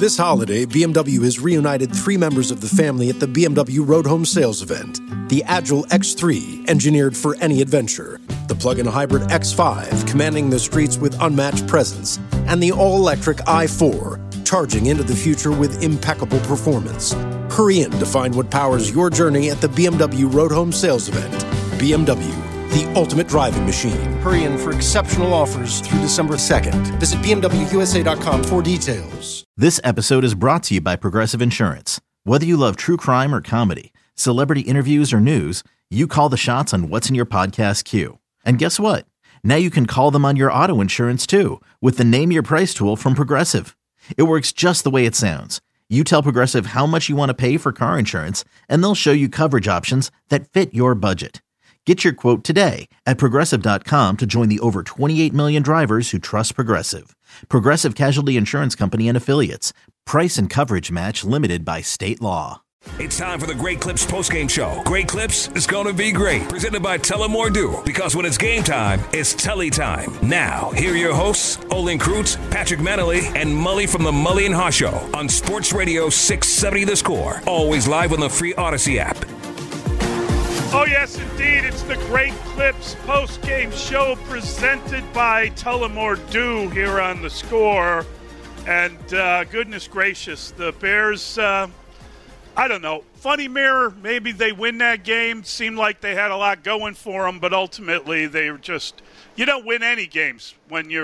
This holiday, BMW has reunited 3 members of the family at the BMW Road Home Sales event. The Agile X3, engineered for any adventure. The plug-in hybrid X5, commanding the streets with unmatched presence. And the all-electric i4, charging into the future with impeccable performance. Hurry in to find what powers your journey at the BMW Road Home Sales event. BMW, the ultimate driving machine. Hurry in for exceptional offers through December 2nd. Visit BMWUSA.com for details. This episode is brought to you by Progressive Insurance. Whether you love true crime or comedy, celebrity interviews or news, you call the shots on what's in your podcast queue. And guess what? Now you can call them on your auto insurance too with the Name Your Price tool from Progressive. It works just the way it sounds. You tell Progressive how much you want to pay for car insurance, and they'll show you coverage options that fit your budget. Get your quote today at Progressive.com to join the over 28 million drivers who trust Progressive. Progressive Casualty Insurance Company and Affiliates. Price and coverage match limited by state law. It's time for the Great Clips postgame show. Great Clips is going to be great. Presented by Tullamore Dew. Because when it's game time, it's Tully time. Now, here are your hosts, Olin Kreutz, Patrick Manley, and Mully from the Mully and Haw Show on Sports Radio 670 The Score. Always live on the free Odyssey app. Oh, yes, indeed. It's the Great Clips post-game show presented by Tullamore Dew here on The Score. And goodness gracious, the Bears, I don't know, funny mirror, maybe they win that game. Seemed like they had a lot going for them, but ultimately they were just, you don't win any games when you're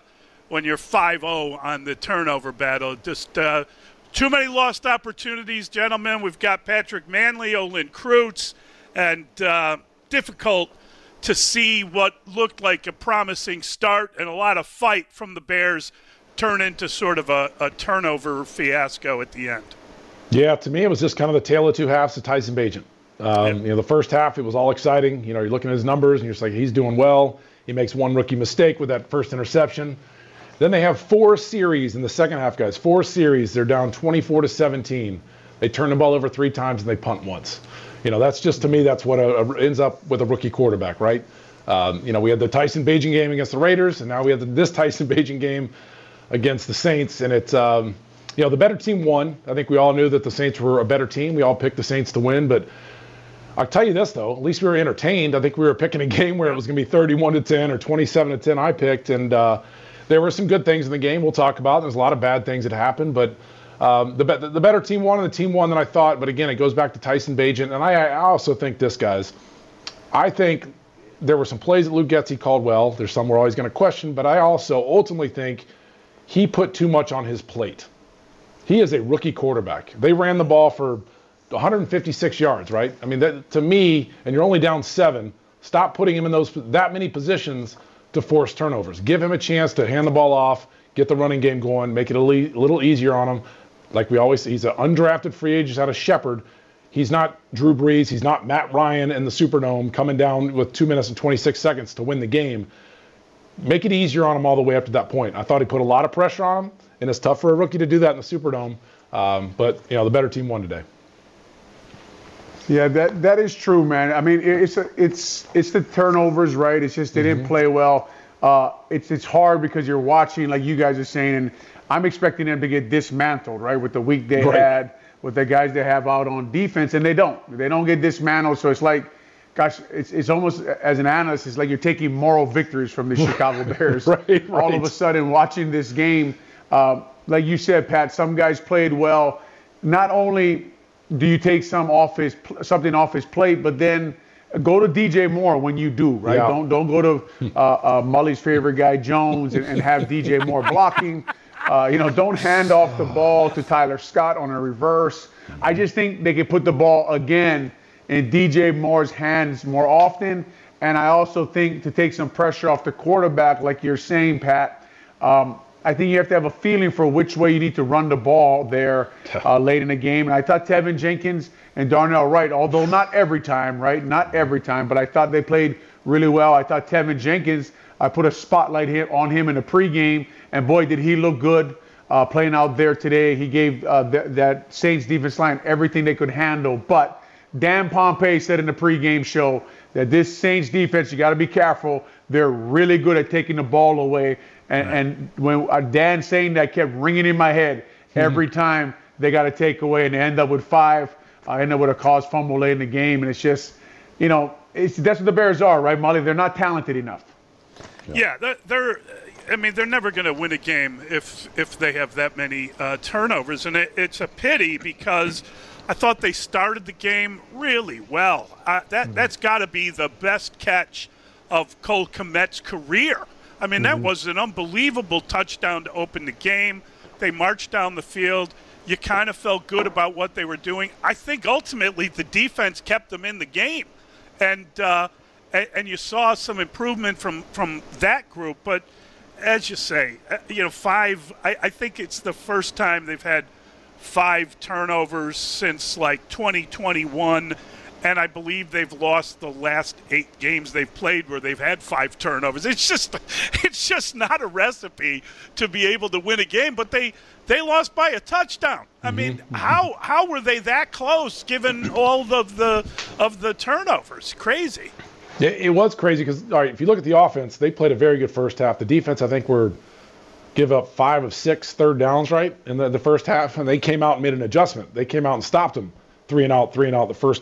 5-0 on the turnover battle. Just too many lost opportunities, gentlemen. We've got Patrick Manley, Olin Kreutz, and difficult to see what looked like a promising start and a lot of fight from the Bears turn into sort of a turnover fiasco at the end. Yeah, to me it was just kind of the tale of two halves of Tyson Bagent. The first half it was all exciting. You're looking at his numbers and you're just like, he's doing well. He makes one rookie mistake with that first interception. Then they have 4 series in the second half, guys. 4 series. They're down 24-17. They turn the ball over 3 times and they punt once. That's just, to me, that's what ends up with a rookie quarterback, right? We had the Tyson Bagent game against the Raiders, and now we have this Tyson Bagent game against the Saints, and it's, the better team won. I think we all knew that the Saints were a better team. We all picked the Saints to win, but I'll tell you this, though, at least we were entertained. I think we were picking a game where it was going to be 31-10 or 27-10 I picked, and there were some good things in the game we'll talk about. There's a lot of bad things that happened, but the better team won, and the team won than I thought. But again, it goes back to Tyson Bagent. And I also think this, guys. I think there were some plays that Luke Getsy called well. There's some we're always going to question. But I also ultimately think he put too much on his plate. He is a rookie quarterback. They ran the ball for 156 yards, right? I mean, that, to me, and you're only down 7, stop putting him in that many positions to force turnovers. Give him a chance to hand the ball off, get the running game going, make it a little easier on him. Like we always say, he's an undrafted free agent out of Shepherd. He's not Drew Brees. He's not Matt Ryan in the Superdome coming down with 2 minutes and 26 seconds to win the game. Make it easier on him all the way up to that point. I thought he put a lot of pressure on him, and it's tough for a rookie to do that in the Superdome. But the better team won today. Yeah, that is true, man. I mean, it's the turnovers, right? It's just they didn't play well. It's hard because you're watching, like you guys are saying, and I'm expecting them to get dismantled, right, with the week they had, with the guys they have out on defense, and they don't. They don't get dismantled, so it's like, gosh, it's almost, as an analyst, it's like you're taking moral victories from the Chicago Bears. Right. All of a sudden, watching this game, like you said, Pat, some guys played well. Not only do you take something off his plate, but then go to DJ Moore when you do, right? Yeah. Don't go to Mully's favorite guy, Jones, and have DJ Moore blocking. Don't hand off the ball to Tyler Scott on a reverse. I just think they could put the ball again in DJ Moore's hands more often. And I also think to take some pressure off the quarterback, like you're saying, Pat, I think you have to have a feeling for which way you need to run the ball there late in the game. And I thought Tevin Jenkins and Darnell Wright, although not every time, right? Not every time, but I thought they played really well. I thought Tevin Jenkins, I put a spotlight on him in the pregame, and boy, did he look good playing out there today. He gave that Saints defense line everything they could handle. But Dan Pompei said in the pregame show that this Saints defense, you got to be careful. They're really good at taking the ball away. And when Dan saying that kept ringing in my head, every time they got a takeaway and they end up with 5, end up with a caused fumble late in the game. And it's just, that's what the Bears are, right, Molly? They're not talented enough. Yeah, they're never going to win a game if they have that many turnovers. And it's a pity because I thought they started the game really well. That's got to be the best catch of Cole Kmet's career. I mean, that was an unbelievable touchdown to open the game. They marched down the field. You kind of felt good about what they were doing. I think ultimately the defense kept them in the game. And you saw some improvement from that group. But as you say, 5, I think it's the first time they've had 5 turnovers since like 2021. And I believe they've lost the last 8 games they've played where they've had 5 turnovers. It's just not a recipe to be able to win a game. But they lost by a touchdown. I mean, how were they that close given all of the turnovers? Crazy. It was crazy because, all right, if you look at the offense, they played a very good first half. The defense, I think, give up 5 of 6 third downs, right, in the first half, and they came out and made an adjustment. They came out and stopped them 3 and out the first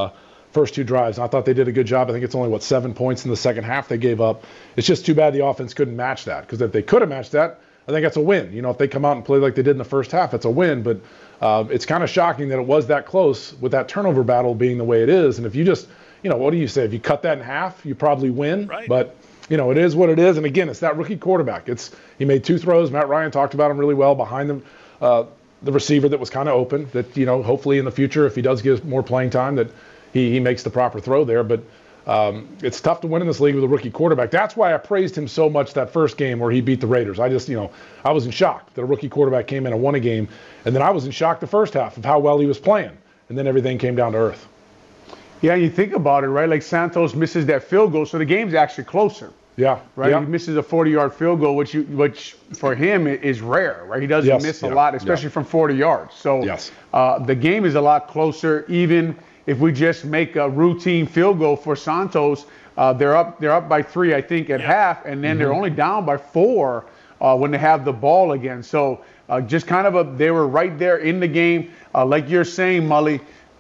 two drives. And I thought they did a good job. I think it's only 7 points in the second half they gave up. It's just too bad the offense couldn't match that, because if they could have matched that, I think that's a win. If they come out and play like they did in the first half, it's a win. But it's kind of shocking that it was that close with that turnover battle being the way it is. And if you just, what do you say? If you cut that in half, you probably win. Right. But, it is what it is. And again, it's that rookie quarterback. He made 2 throws. Matt Ryan talked about him really well behind them. The receiver that was kind of open, that, hopefully in the future, if he does get more playing time, that he makes the proper throw there. But it's tough to win in this league with a rookie quarterback. That's why I praised him so much that first game where he beat the Raiders. I just, I was in shock that a rookie quarterback came in and won a game. And then I was in shock the first half of how well he was playing. And then everything came down to earth. Yeah, you think about it, right? Like Santos misses that field goal, so the game's actually closer. Yeah. Right? Yeah. He misses a 40-yard field goal, which for him is rare, right? He doesn't miss a lot, especially from 40 yards. So the game is a lot closer, even if we just make a routine field goal for Santos. They're up by 3, I think, at half, and then they're only down by 4 when they have the ball again. So just kind of they were right there in the game. Like you're saying, Mully,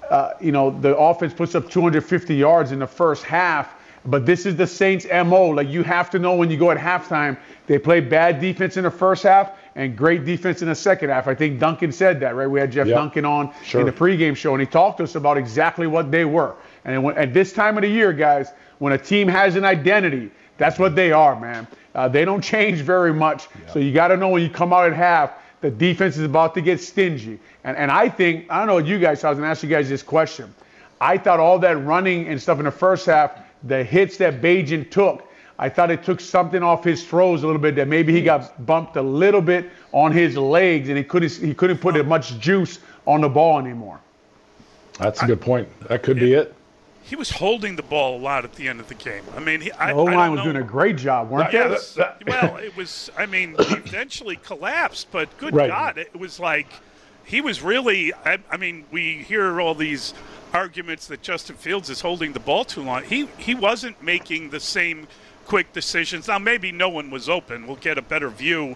the offense puts up 250 yards in the first half. But this is the Saints' MO. Like, you have to know when you go at halftime, they play bad defense in the first half and great defense in the second half. I think Duncan said that, right? We had Jeff Duncan on in the pregame show, and he talked to us about exactly what they were. And at this time of the year, guys, when a team has an identity, that's what they are, man. They don't change very much. So you got to know when you come out at half, the defense is about to get stingy. And I think, I don't know what you guys, so I was going to ask you guys this question. I thought all that running and stuff in the first half, the hits that Bagent took, I thought it took something off his throws a little bit, that maybe he got bumped a little bit on his legs and he couldn't put as much juice on the ball anymore. That's a good point. That could be it. He was holding the ball a lot at the end of the game. I mean, the O-line was doing a great job, weren't they? Well, it was, he eventually collapsed, but good God, it was like he was really, we hear all these arguments that Justin Fields is holding the ball too long. He wasn't making the same quick decisions. Now, maybe no one was open. We'll get a better view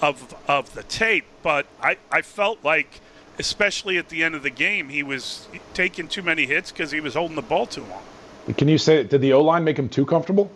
of the tape, but I felt like, especially at the end of the game, he was taking too many hits because he was holding the ball too long. Can you say, did the O-line make him too comfortable?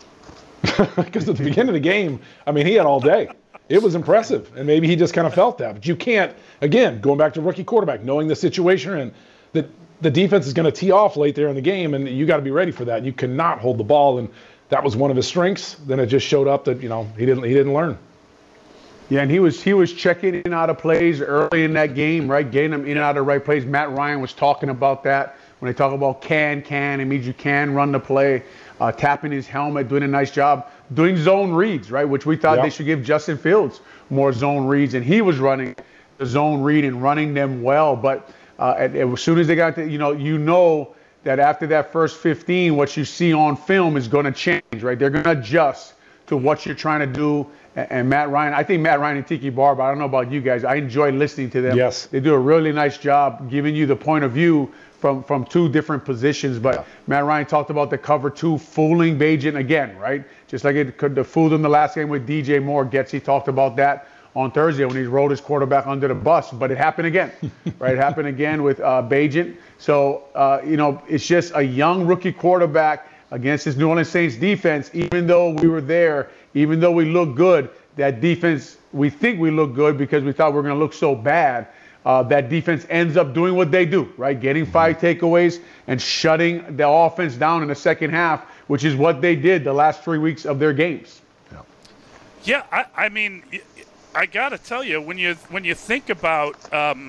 Because at the beginning of the game, he had all day. It was impressive, and maybe he just kind of felt that. But you can't, again, going back to rookie quarterback, knowing the situation and that the defense is going to tee off late there in the game, and you got to be ready for that. You cannot hold the ball, and that was one of his strengths. Then it just showed up that he didn't learn. Yeah, and he was checking in and out of plays early in that game, right? Getting them in and out of the right plays. Matt Ryan was talking about that when they talk about it means you can run the play, tapping his helmet, doing a nice job, doing zone reads, right? Which we thought they should give Justin Fields more zone reads, and he was running the zone read and running them well, but. As soon as they got to, you know that after that first 15, what you see on film is going to change, right? They're going to adjust to what you're trying to do. And Matt Ryan, I think Matt Ryan and Tiki Barber, I don't know about you guys, I enjoy listening to them. Yes. They do a really nice job giving you the point of view from 2 different positions. But Matt Ryan talked about the cover 2 fooling Bagent again, right? Just like it could have fooled him the last game with DJ Moore. Getsy talked about that on Thursday when he rolled his quarterback under the bus. But it happened again, right? It happened again with Bagent. So, it's just a young rookie quarterback against this New Orleans Saints defense. Even though we were there, even though we looked good, that defense, we think we look good because we thought we were going to look so bad. That defense ends up doing what they do, right? Getting 5 takeaways and shutting the offense down in the second half, which is what they did the last 3 weeks of their games. Yeah, I mean, I got to tell you, when you think about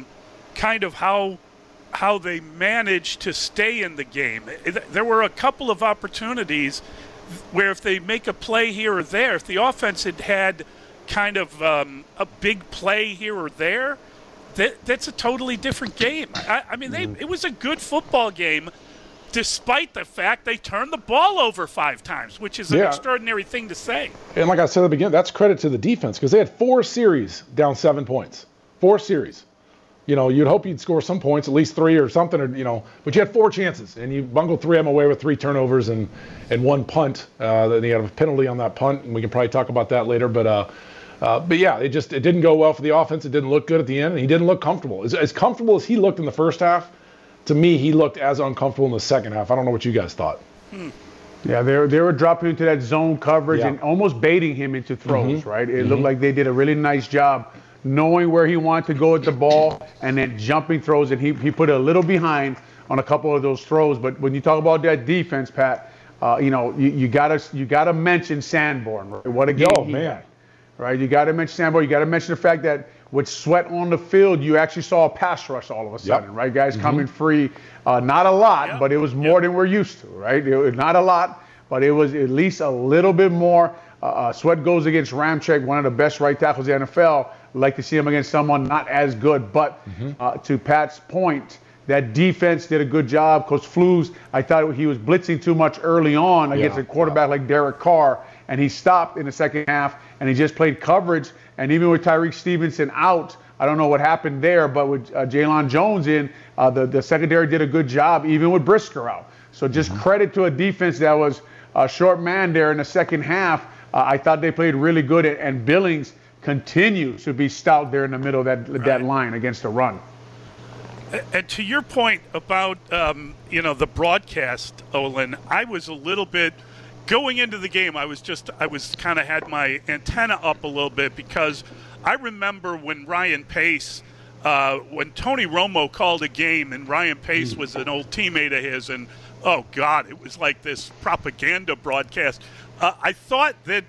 kind of how they managed to stay in the game, there were a couple of opportunities where if they make a play here or there, if the offense had kind of a big play here or there, that's a totally different game. I mean, it was a good football game, despite the fact they turned the ball over 5 times, which is an extraordinary thing to say. And like I said at the beginning, that's credit to the defense because they had 4 series down 7 points. 4 series. You'd hope you'd score some points, at least 3 or something, but you had 4 chances, and you bungled 3 of them away with 3 turnovers and 1 punt. Then you had a penalty on that punt, and we can probably talk about that later. But yeah, it didn't go well for the offense. It didn't look good at the end, and he didn't look comfortable. As comfortable as he looked in the first half, to me, he looked as uncomfortable in the second half. I don't know what you guys thought. Yeah, they were dropping into that zone coverage and almost baiting him into throws, right? It looked like they did a really nice job knowing where he wanted to go with the ball and then jumping throws, and he put a little behind on a couple of those throws. But when you talk about that defense, Pat, you gotta mention Sanborn. Right? What a game he had. Right, you got to mention Sanborn. You got to mention the fact that with Sweat on the field, you actually saw a pass rush all of a sudden, right? Guys coming free, not a lot, but it was more than we're used to, right? It was not a lot, but it was at least a little bit more. Sweat goes against Ramczyk, one of the best right tackles in the NFL. I'd like to see him against someone not as good, but to Pat's point, that defense did a good job. Coach Flus, I thought he was blitzing too much early on against a quarterback like Derek Carr, and he stopped in the second half, and he just played coverage. And even with Tyreek Stevenson out, I don't know what happened there, but with Jaylon Jones in, the secondary did a good job, even with Brisker out. So just credit to a defense that was a short man there in the second half. I thought they played really good, and Billings continues to be stout there in the middle of that line against the run. And to your point about, the broadcast, Olin, I was a little bit going into the game. I was kind of had my antenna up a little bit because I remember when Ryan Pace, when Tony Romo called a game and Ryan Pace was an old teammate of his, and oh God, it was like this propaganda broadcast. I thought that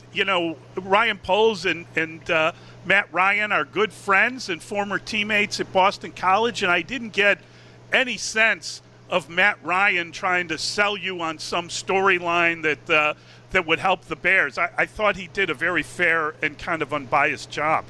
Ryan Poles and Matt Ryan are good friends and former teammates at Boston College, and I didn't get any sense of Matt Ryan trying to sell you on some storyline that would help the Bears. I thought he did a very fair and kind of unbiased job.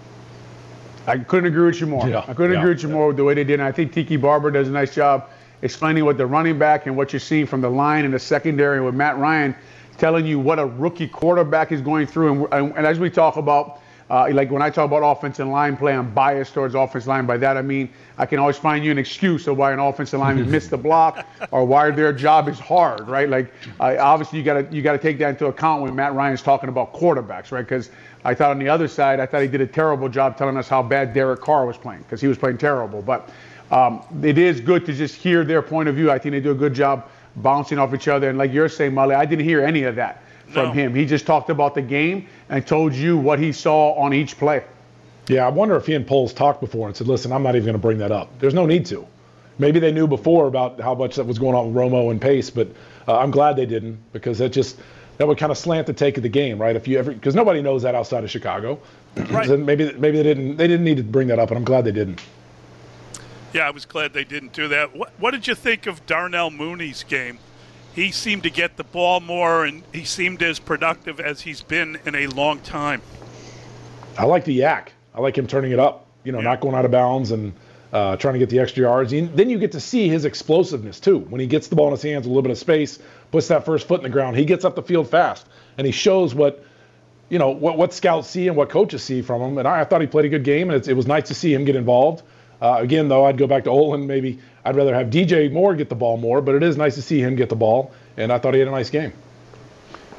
I couldn't agree with you more. I couldn't agree with you more with the way they did. And I think Tiki Barber does a nice job explaining what the running back and what you're seeing from the line and the secondary with Matt Ryan telling you what a rookie quarterback is going through. And as we talk about, like when I talk about offensive line play, I'm biased towards offensive line. By that I mean I can always find you an excuse of why an offensive lineman missed the block or why their job is hard, right? Like obviously you got to take that into account when Matt Ryan's talking about quarterbacks, right? Because I thought on the other side, I thought he did a terrible job telling us how bad Derek Carr was playing because he was playing terrible. But it is good to just hear their point of view. I think they do a good job bouncing off each other. And like you're saying, Mully, I didn't hear any of that from him. He just talked about the game and told you what he saw on each play. Yeah, I wonder if he and Poles talked before and said, listen, I'm not even going to bring that up. There's no need to. Maybe they knew before about how much that was going on with Romo and Pace, but I'm glad they didn't because that would kind of slant the take of the game, right? Because nobody knows that outside of Chicago. Right. So maybe they didn't need to bring that up, and I'm glad they didn't. Yeah, I was glad they didn't do that. What did you think of Darnell Mooney's game? He seemed to get the ball more, and he seemed as productive as he's been in a long time. I like the yak. I like him turning it up, not going out of bounds and trying to get the extra yards. Then you get to see his explosiveness, too. When he gets the ball in his hands with a little bit of space, puts that first foot in the ground, he gets up the field fast. And he shows what scouts see and what coaches see from him. And I thought he played a good game, and it was nice to see him get involved. Again, though, I'd go back to Olin. Maybe I'd rather have DJ Moore get the ball more, but it is nice to see him get the ball, and I thought he had a nice game.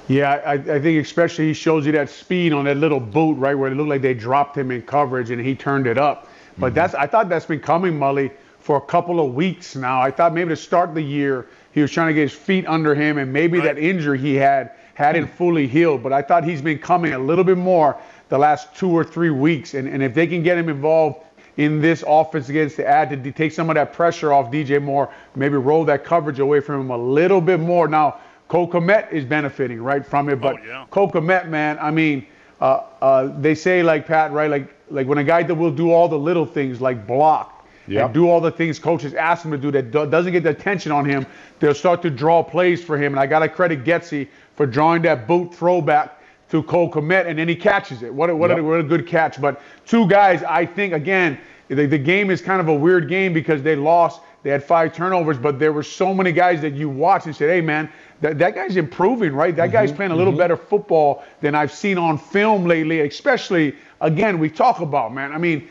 Yeah, I think especially he shows you that speed on that little boot, right, where it looked like they dropped him in coverage and he turned it up. But I thought that's been coming, Mully, for a couple of weeks now. I thought maybe to start the year he was trying to get his feet under him, and maybe that injury he hadn't fully healed. But I thought he's been coming a little bit more the last 2 or 3 weeks. And if they can get him involved in this offense against the ad to take some of that pressure off DJ Moore, maybe roll that coverage away from him a little bit more. Now, Cole Kmet is benefiting, right, from it. But Cole Kmet, man, I mean, they say, like, Pat, right, like when a guy that will do all the little things like block, and do all the things coaches ask him to do that doesn't get the attention on him, they'll start to draw plays for him. And I got to credit Getsy for drawing that boot throwback to Cole Kmet, and then he catches it. What a good catch. But two guys, I think, again, the game is kind of a weird game because they lost. They had 5 turnovers, but there were so many guys that you watch and said, hey, man, that guy's improving, right? That guy's playing a little better football than I've seen on film lately, especially, again, we talk about, man. I mean,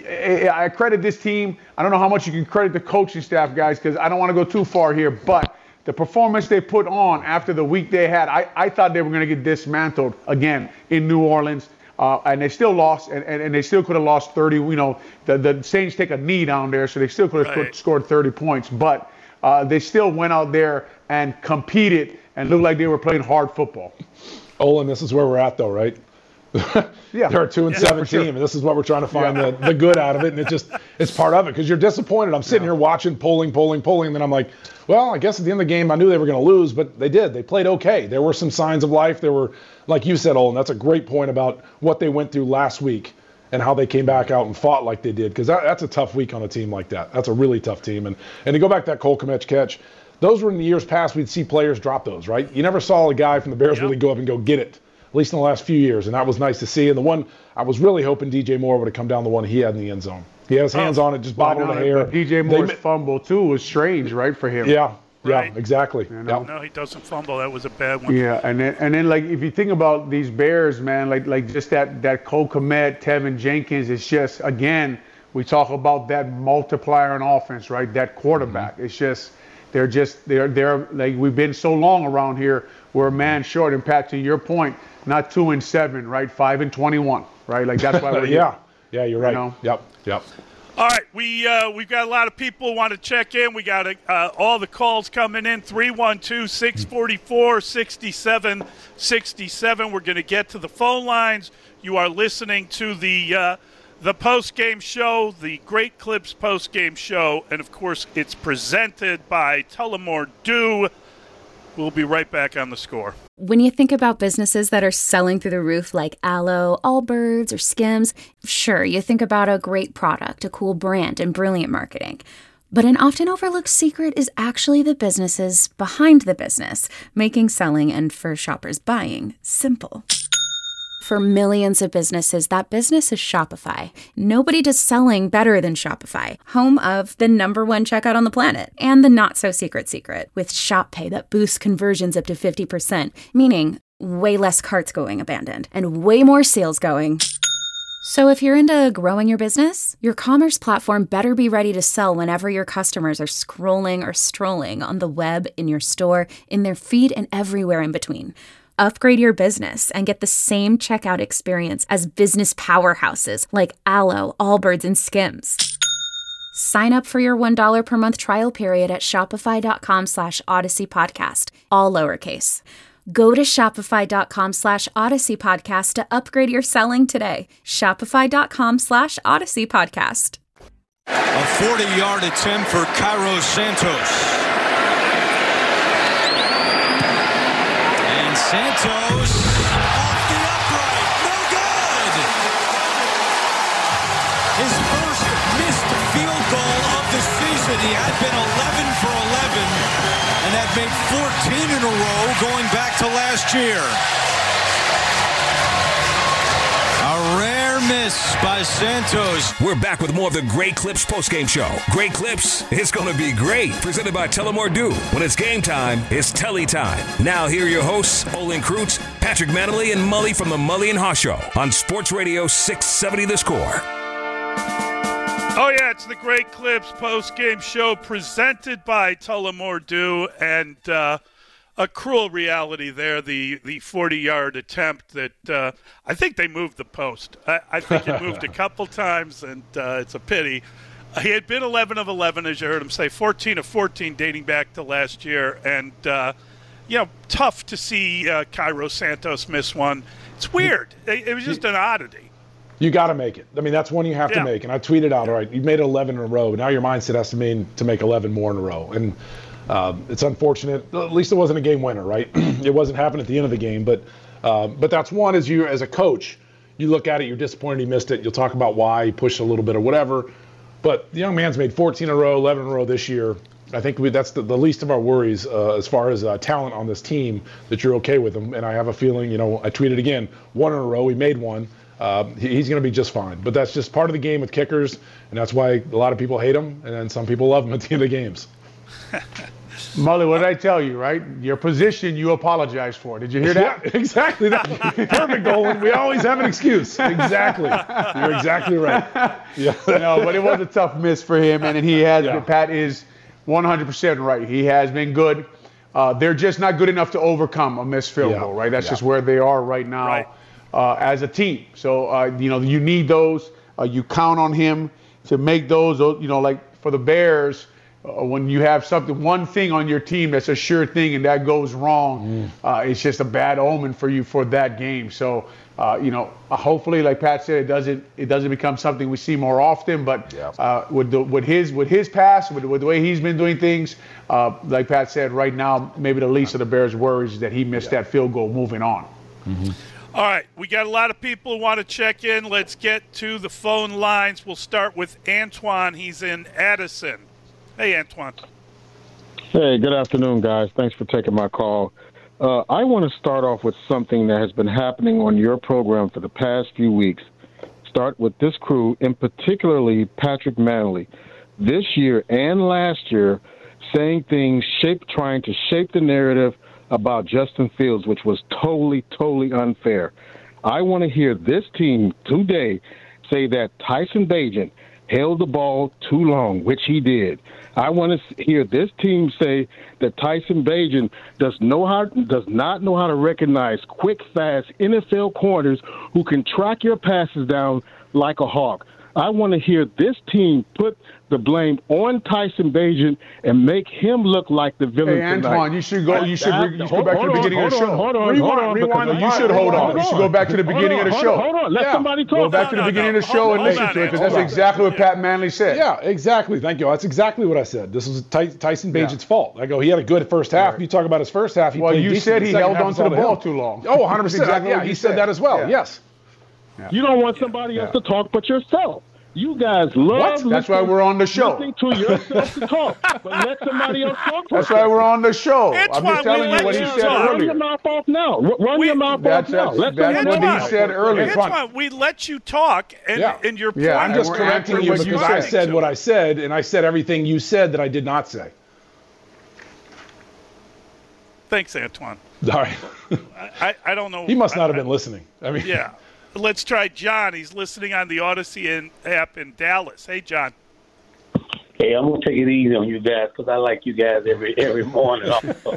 I credit this team. I don't know how much you can credit the coaching staff, guys, because I don't want to go too far here, but the performance they put on after the week they had, I thought they were going to get dismantled again in New Orleans. And they still lost, and they still could have lost 30. You know, the Saints take a knee down there, so they still could have scored 30 points. But they still went out there and competed and looked like they were playing hard football. Olin, this is where we're at, though, right? They're a 2-7 team, and this is what we're trying to find the good out of it, and it's part of it because you're disappointed. I'm sitting here watching, pulling, and then I'm like, well, I guess at the end of the game I knew they were going to lose, but they did. They played okay. There were some signs of life. There were, like you said, Olin, that's a great point about what they went through last week and how they came back out and fought like they did, because that's a tough week on a team like that. That's a really tough team. And to go back to that Cole Kmet catch, those were in the years past we'd see players drop those, right? You never saw a guy from the Bears really go up and go get it, at least in the last few years, and that was nice to see. And the one I was really hoping DJ Moore would have come down the one he had in the end zone. He had his hands on it, just bobbled the hair. DJ Moore's fumble, too, was strange, right, for him. Yeah, exactly. You know? No, he doesn't fumble. That was a bad one. Yeah, and then like, if you think about these Bears, man, like just that Cole Kmet, Tevin Jenkins, it's just, again, we talk about that multiplier in offense, right, that quarterback. It's just, they're like, we've been so long around here, we're a man short. And Pat, to your point, not 2-7, right? 5-21, right? Like, that's why we're here. Yeah, you're right. You know? Yep. All right, we've got a lot of people who want to check in. We got all the calls coming in, 312-644-6767. We're going to get to the phone lines. You are listening to the post-game show, the Great Clips post-game show, and, of course, it's presented by Tullamore Dew. We'll be right back on the Score. When you think about businesses that are selling through the roof like Aloe, Allbirds, or Skims, sure, you think about a great product, a cool brand, and brilliant marketing. But an often overlooked secret is actually the businesses behind the business, making selling and, for shoppers, buying simple. For millions of businesses, that business is Shopify. Nobody does selling better than Shopify, home of the #1 checkout on the planet, and the not-so-secret secret, with Shop Pay that boosts conversions up to 50%, meaning way less carts going abandoned, and way more sales going. So if you're into growing your business, your commerce platform better be ready to sell whenever your customers are scrolling or strolling on the web, in your store, in their feed, and everywhere in between. Upgrade your business and get the same checkout experience as business powerhouses like Aloe, Allbirds, and Skims. Sign up for your $1 per month trial period at shopify.com/Odyssey Podcast, all lowercase. Go to shopify.com/Odyssey Podcast to upgrade your selling today. Shopify.com/Odyssey Podcast. A 40-yard attempt for Cairo Santos. Santos off the upright, no good! His first missed field goal of the season. He had been 11 for 11 and had made 14 in a row going back to last year. A rare miss by Santos. We're back with more of the Great Clips postgame show. Great Clips, it's going to be great. Presented by Tullamore Dew. When it's game time, it's Telly time. Now here are your hosts, Olin Kreutz, Patrick Manley, and Mully from the Mully and Haw Show on Sports Radio 670 The Score. Oh, yeah, it's the Great Clips post-game show presented by Tullamore Dew. And a cruel reality there, the 40-yard attempt that I think they moved the post. I think it moved a couple times, and it's a pity. He had been 11 of 11, as you heard him say, 14 of 14 dating back to last year. And, tough to see Cairo Santos miss one. It's weird. It was just an oddity. You got to make it. I mean, that's one you have to make. And I tweeted out, all right, you made it 11 in a row. Now your mindset has to mean to make 11 more in a row. And it's unfortunate. At least it wasn't a game winner, right? It wasn't happening at the end of the game. But that's one, as a coach, you look at it, you're disappointed he missed it. You'll talk about why he pushed a little bit or whatever. But the young man's made 14 in a row, 11 in a row this year. I think that's the least of our worries as far as talent on this team, that you're okay with him. And I have a feeling, I tweeted again, 1 in a row. He made one. He's going to be just fine. But that's just part of the game with kickers, and that's why a lot of people hate him, and then some people love him at the end of games. Mully, what did I tell you, right? Your position, you apologize for. Did you hear that? Yeah, exactly. Perfect, Golan. We always have an excuse. Exactly. You're exactly right. Yeah. No, but it was a tough miss for him, and he has. Yeah. Pat is 100% right. He has been good. They're just not good enough to overcome a missed field goal, right? That's just where they are right now as a team. So, you need those. You count on him to make those, like for the Bears, when you have one thing on your team that's a sure thing and that goes wrong, it's just a bad omen for you for that game. So, hopefully, like Pat said, it doesn't become something we see more often. But with his pass, with the way he's been doing things, like Pat said, right now, maybe the least of the Bears' worries is that he missed that field goal moving on. Mm-hmm. All right, we got a lot of people who want to check in. Let's get to the phone lines. We'll start with Antoine. He's in Addison. Hey, Antoine. Hey, good afternoon, guys. Thanks for taking my call. I want to start off with something that has been happening on your program for the past few weeks. Start with this crew, and particularly Patrick Manley. This year and last year, saying things, trying to shape the narrative about Justin Fields, which was totally, totally unfair. I want to hear this team today say that Tyson Bagent held the ball too long, which he did. I want to hear this team say that Tyson Bagent does not know how to recognize quick, fast NFL corners who can track your passes down like a hawk. I want to hear this team put the blame on Tyson Bagent and make him look like the villain tonight. Hey, Antoine, you should go back to the beginning of the show. Rewind. You should hold on. You should go back to the beginning of the show. Hold on. Let somebody talk. Go back to the beginning of the show and listen to it, because that's exactly what Pat Manley said. Yeah, exactly. Thank you. That's exactly what I said. This was Tyson Bagent's fault. I go, he had a good first half. Right. You talk about his first half. You said he held on to the ball too long. Oh, 100%. Yeah, he said that as well. Yes. You don't want somebody else to talk but yourself. You guys love That's why we're on the show. Listening to yourself to talk, but let somebody else talk. That's why we're on the show. I'm just telling you what he said earlier. Run your mouth off now. Run your mouth off now. That's what he said earlier. Antoine, we let you talk, and your point. Yeah, I'm just correcting you because I said what I said, and I said everything you said that I did not say. Thanks, Antoine. All right. I don't know. He must not have been listening. I mean, yeah. Let's try John. He's listening on the Odyssey app in Dallas. Hey, John. Hey, I'm going to take it easy on you guys because I like you guys every morning.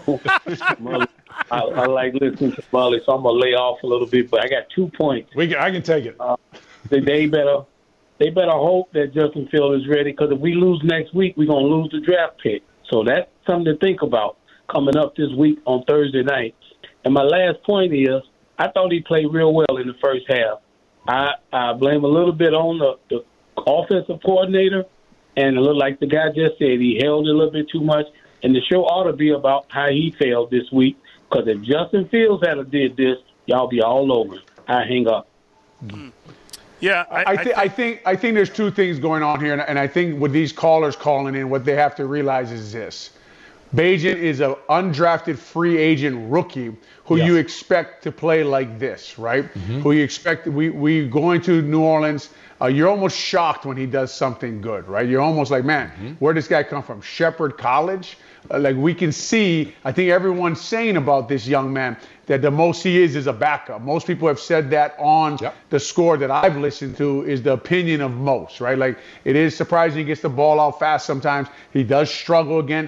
I like listening to Mully, so I'm going to lay off a little bit. But I got 2 points. I can take it. They better hope that Justin Fields is ready, because if we lose next week, we're going to lose the draft pick. So that's something to think about coming up this week on Thursday night. And my last point is, I thought he played real well in the first half. I blame a little bit on the offensive coordinator, and a little like the guy just said, he held it a little bit too much. And the show ought to be about how he failed this week, because if Justin Fields had did this, y'all be all over it. I hang up. Mm-hmm. Yeah, I think there's two things going on here, and I think with these callers calling in, what they have to realize is this. Bagent is an undrafted free agent rookie who you expect to play like this, right? Mm-hmm. Who you expect, we going to New Orleans, you're almost shocked when he does something good, right? You're almost like, man, where'd this guy come from? Shepherd College? Like we can see, I think everyone's saying about this young man that the most he is a backup. Most people have said that on the score that I've listened to is the opinion of most, right? Like it is surprising he gets the ball out fast sometimes. He does struggle against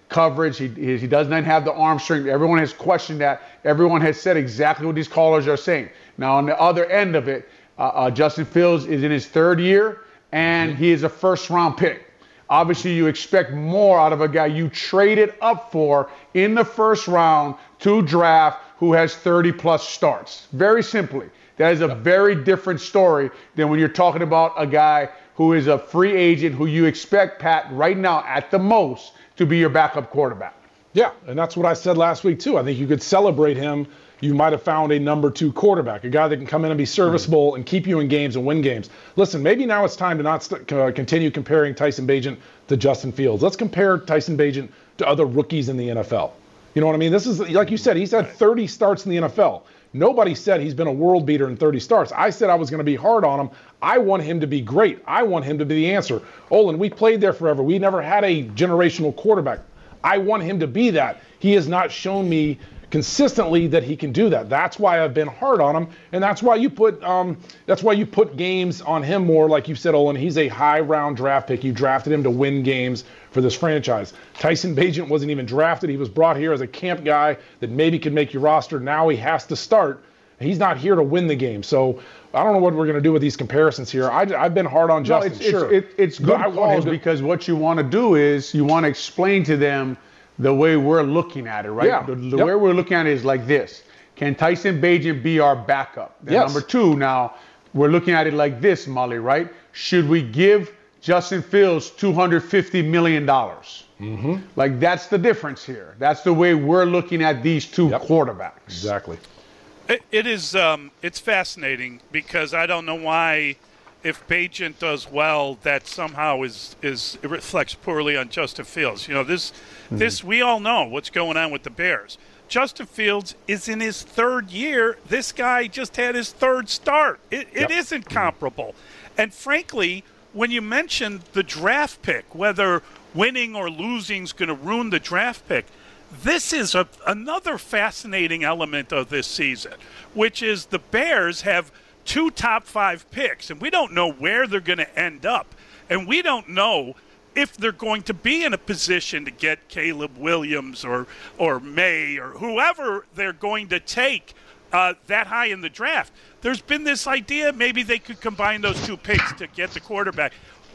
coverage. He does not have the arm strength. Everyone has questioned that. Everyone has said exactly what these callers are saying. Now, on the other end of it, Justin Fields is in his third year, and he is a first-round pick. Obviously, you expect more out of a guy you traded up for in the first round to draft who has 30-plus starts. Very simply, that is a very different story than when you're talking about a guy who is a free agent who you expect, Pat, right now at the most to be your backup quarterback. Yeah, and that's what I said last week, too. I think you could celebrate him. You might have found a number 2 quarterback, a guy that can come in and be serviceable and keep you in games and win games. Listen, maybe now it's time to not continue comparing Tyson Bagent to Justin Fields. Let's compare Tyson Bagent to other rookies in the NFL. You know what I mean? This is, like you said, he's had 30 starts in the NFL. Nobody said he's been a world beater in 30 starts. I said I was going to be hard on him. I want him to be great. I want him to be the answer. Olin, we played there forever. We never had a generational quarterback. I want him to be that. He has not shown me consistently that he can do that. That's why I've been hard on him, and that's why you put games on him more. Like you said, Olin, he's a high round draft pick. You drafted him to win games for this franchise. Tyson Bagent wasn't even drafted. He was brought here as a camp guy that maybe could make your roster. Now he has to start. He's not here to win the game. So I don't know what we're going to do with these comparisons here. I've been hard on Justin. It's good calls because what you want to do is you want to explain to them the way we're looking at it, right? Yeah. The way we're looking at it is like this. Can Tyson Bagent be our backup? Yes. Number 2, now, we're looking at it like this, Mully, right? Should we give Justin Fields $250 million? Mm-hmm. Like, that's the difference here. That's the way we're looking at these two quarterbacks. Exactly. It is, it's fascinating because I don't know why, if Bagent does well, that somehow it reflects poorly on Justin Fields. You know, this we all know what's going on with the Bears. Justin Fields is in his third year. This guy just had his third start. It isn't comparable. And frankly, when you mentioned the draft pick, whether winning or losing is going to ruin the draft pick, this is another fascinating element of this season, which is the Bears have 2 top 5 picks, and we don't know where they're going to end up. And we don't know if they're going to be in a position to get Caleb Williams or May or whoever they're going to take that high in the draft. There's been this idea maybe they could combine those 2 picks to get the quarterback.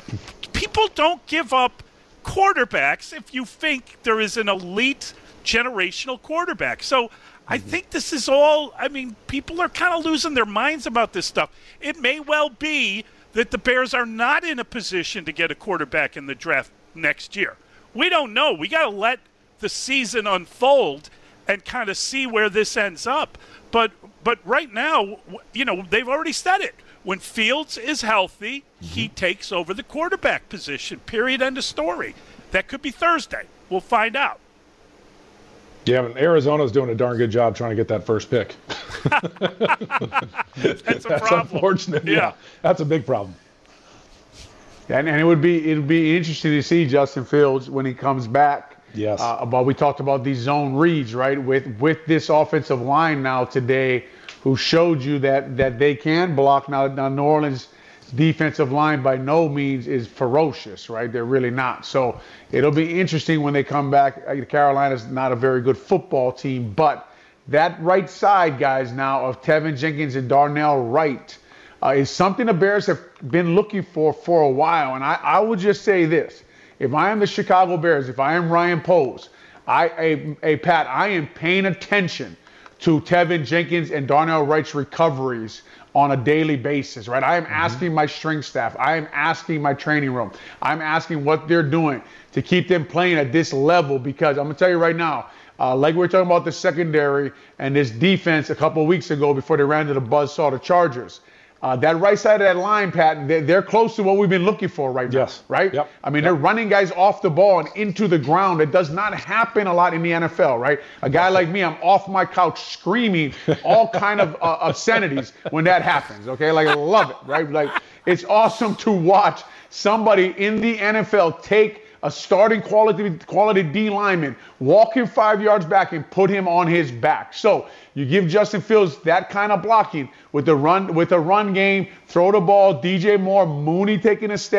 People don't give up quarterbacks if you think there is an elite generational quarterback. So I think this is all, I mean, people are kind of losing their minds about this stuff. It may well be that the Bears are not in a position to get a quarterback in the draft next year. We don't know. We got to let the season unfold and kind of see where this ends up. But right now, you know, they've already said it. When Fields is healthy, he takes over the quarterback position, period, end of story. That could be Thursday. We'll find out. Yeah, but Arizona's doing a darn good job trying to get that first pick. That's a problem. Unfortunate. Yeah, that's a big problem. And it would be interesting to see Justin Fields when he comes back. Yes. But we talked about these zone reads, right? With this offensive line now today, who showed you that they can block. Now New Orleans' defensive line by no means is ferocious, right? They're really not. So it'll be interesting when they come back. Carolina's not a very good football team, but that right side, guys, now of Tevin Jenkins and Darnell Wright is something the Bears have been looking for a while. And I would just say this. If I am the Chicago Bears, if I am Ryan Poles, Pat, I am paying attention to Tevin Jenkins and Darnell Wright's recoveries on a daily basis, right? I am asking my strength staff. I am asking my training room. I'm asking what they're doing to keep them playing at this level, because I'm going to tell you right now, like we were talking about the secondary and this defense a couple of weeks ago before they ran to the buzzsaw, the Chargers. That right side of that line, Pat, they're close to what we've been looking for right now, right? Yep. I mean, they're running guys off the ball and into the ground. It does not happen a lot in the NFL, right? A guy like me, I'm off my couch screaming all kind of obscenities when that happens, okay? Like, I love it, right? Like, it's awesome to watch somebody in the NFL take a starting quality D lineman, walk him 5 yards back and put him on his back. So you give Justin Fields that kind of blocking with the run game, throw the ball, DJ Moore, Mooney taking a step,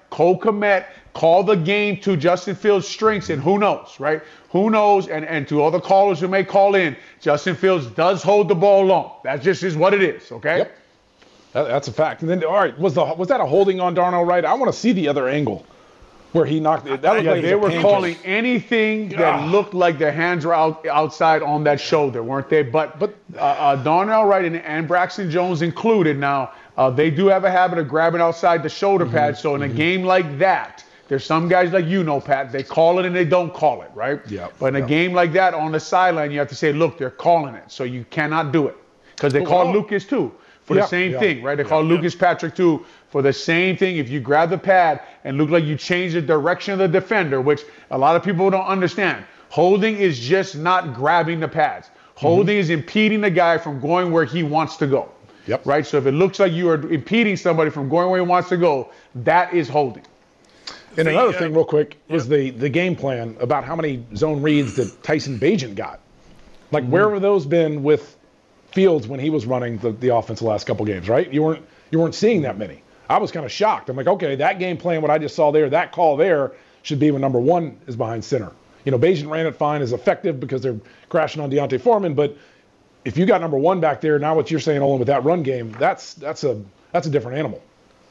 Cole Kmet call the game to Justin Fields' strengths, and who knows, right? Who knows? And to all the callers who may call in, Justin Fields does hold the ball long. That just is what it is, okay? Yep. That's a fact. And then, all right, was that a holding on Darnell Wright? I want to see the other angle where he knocked it. That looked like they were calling anything that looked like their hands were outside on that shoulder, weren't they? But Darnell Wright and Braxton Jones included. Now, they do have a habit of grabbing outside the shoulder pad. So in a game like that, there's some guys like Pat, they call it and they don't call it, right? Yeah. But in a game like that on the sideline, you have to say, look, they're calling it. So you cannot do it. Because they call Lucas too for the same thing, right? They call Lucas Patrick too for the same thing. If you grab the pad and look like you change the direction of the defender, which a lot of people don't understand. Holding is just not grabbing the pads. Holding is impeding the guy from going where he wants to go. Yep. Right? So if it looks like you are impeding somebody from going where he wants to go, that is holding. And another thing real quick was the game plan about how many zone reads that Tyson Bagent got. Like, where have those been with Fields when he was running the offense the last couple games, right? You weren't seeing that many. I was kind of shocked. I'm like, okay, that game plan, what I just saw there, that call there should be when number one is behind center. Bagent ran it fine, is effective because they're crashing on D'Onta Foreman, but if you got number one back there, now what you're saying, Olin, with that run game, that's a different animal.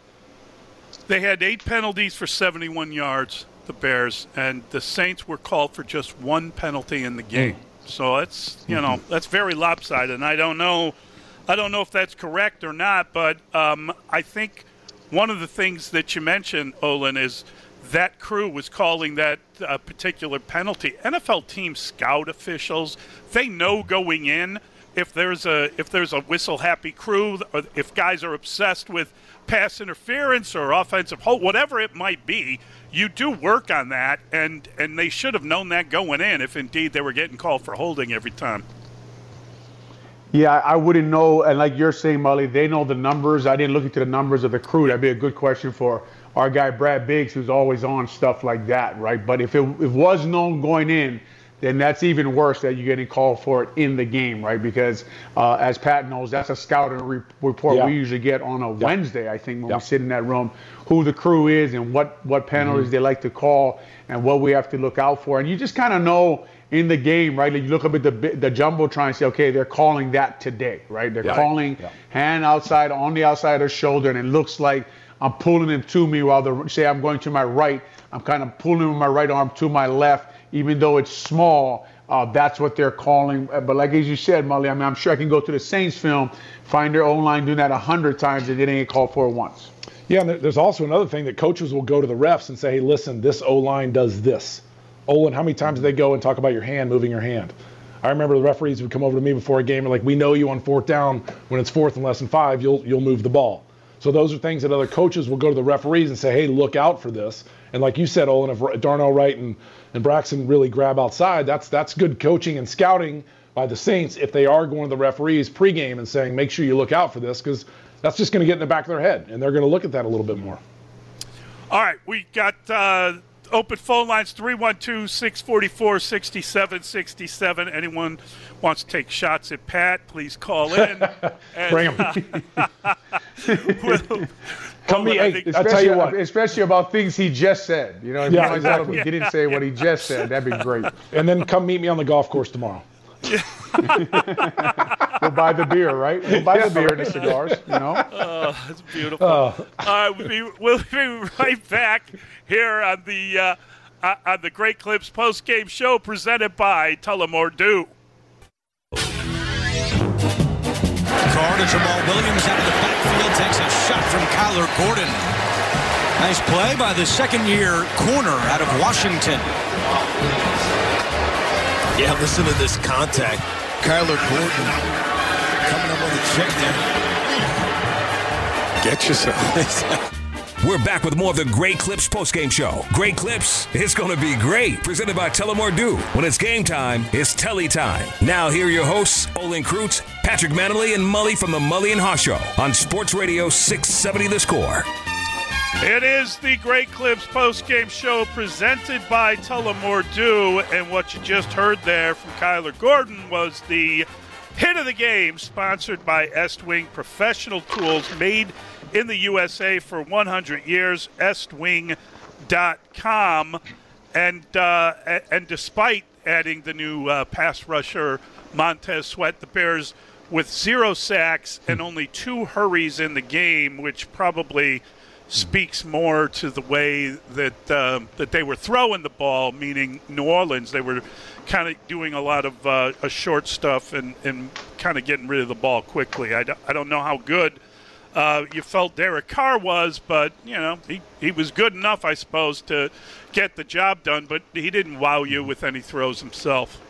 They had 8 penalties for 71 yards, the Bears, and the Saints were called for just 1 penalty in the game. So it's, that's very lopsided. And I don't know if that's correct or not, but I think one of the things that you mentioned, Olin, is that crew was calling that particular penalty. NFL teams scout officials. They know going in if there's a whistle-happy crew, or if guys are obsessed with pass interference or offensive hold, whatever it might be, you do work on that, and they should have known that going in if indeed they were getting called for holding every time. Yeah, I wouldn't know, and like you're saying, Mully, they know the numbers. I didn't look into the numbers of the crew. That'd be a good question for our guy Brad Biggs, who's always on stuff like that, right? But if it was known going in, then that's even worse that you're getting called for it in the game, right? Because as Pat knows, that's a scouting report we usually get on a Wednesday, I think, when we sit in that room, who the crew is and what penalties they like to call and what we have to look out for. And you just kind of know in the game, right? Like you look up at the Jumbotron and say, okay, they're calling that today, right? They're calling hand outside on the outside of the shoulder, and it looks like I'm pulling him to me while say I'm going to my right. I'm kind of pulling him with my right arm to my left. Even though it's small, that's what they're calling. But like as you said, Mully, I mean, I'm sure I can go to the Saints film, find their O-line doing that 100 times, and they didn't get called for it once. Yeah, and there's also another thing that coaches will go to the refs and say, hey, listen, this O-line does this. Olin, how many times do they go and talk about your hand, moving your hand? I remember the referees would come over to me before a game and like, we know you on 4th down, when it's 4th and less than 5, you'll move the ball. So those are things that other coaches will go to the referees and say, hey, look out for this. And like you said, Olin, if Darnell Wright and Braxton really grab outside, that's good coaching and scouting by the Saints if they are going to the referees pregame and saying, make sure you look out for this, because that's just going to get in the back of their head, and they're going to look at that a little bit more. All right, we got open phone lines, 312-644-6767. Anyone wants to take shots at Pat, please call in. Bring them. I'll tell you what, especially about things he just said. Exactly. He didn't say what he just said. That'd be great. And then come meet me on the golf course tomorrow. We'll buy the beer, right? We'll buy the beer and the cigars, Oh, that's beautiful. We'll be right back here on the Great Clips post-game show presented by Tullamore Dew. Card to Jamal Williams out of the backfield, takes a shot from Kyler Gordon. Nice play by the second-year corner out of Washington. Yeah, listen to this contact. Kyler Gordon coming up on the check there. Get yourself. We're back with more of the Great Clips postgame show. Great Clips, it's going to be great. Presented by Tullamore Dew. When it's game time, it's Telly time. Now here are your hosts, Olin Kreutz, Patrick Manley, and Mully from the Mully and Haw Show on Sports Radio 670 The Score. It is the Great Clips postgame show presented by Tullamore Dew. And what you just heard there from Kyler Gordon was the hit of the game, sponsored by Estwing Professional Tools, made in the USA for 100 years, estwing.com. And despite adding the new pass rusher Montez Sweat, the Bears with 0 sacks and only 2 hurries in the game, which probably speaks more to the way that that they were throwing the ball, meaning New Orleans. They were kind of doing a lot of short stuff and kind of getting rid of the ball quickly. I don't know how good you felt Derek Carr was, but, he was good enough, I suppose, to get the job done, but he didn't wow you with any throws himself.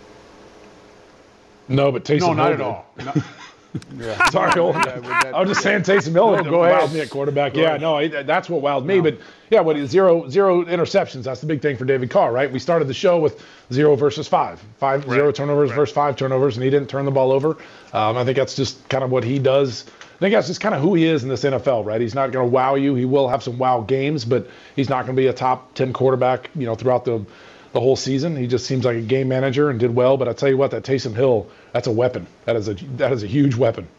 No, but Taysom Hill not did. at all. No. Yeah. Sorry, I was just saying Taysom Hill wowed me at quarterback. That's what wowed me. But, zero interceptions. That's the big thing for David Carr, right? We started the show with 0 versus 5. 0 turnovers versus 5 turnovers, and he didn't turn the ball over. I think that's just kind of what he does. I think that's just kind of who he is in this NFL, right? He's not going to wow you. He will have some wow games, but he's not going to be a top 10 quarterback, throughout the whole season. He just seems like a game manager and did well. But I tell you what, that Taysom Hill, that's a weapon. That is a huge weapon.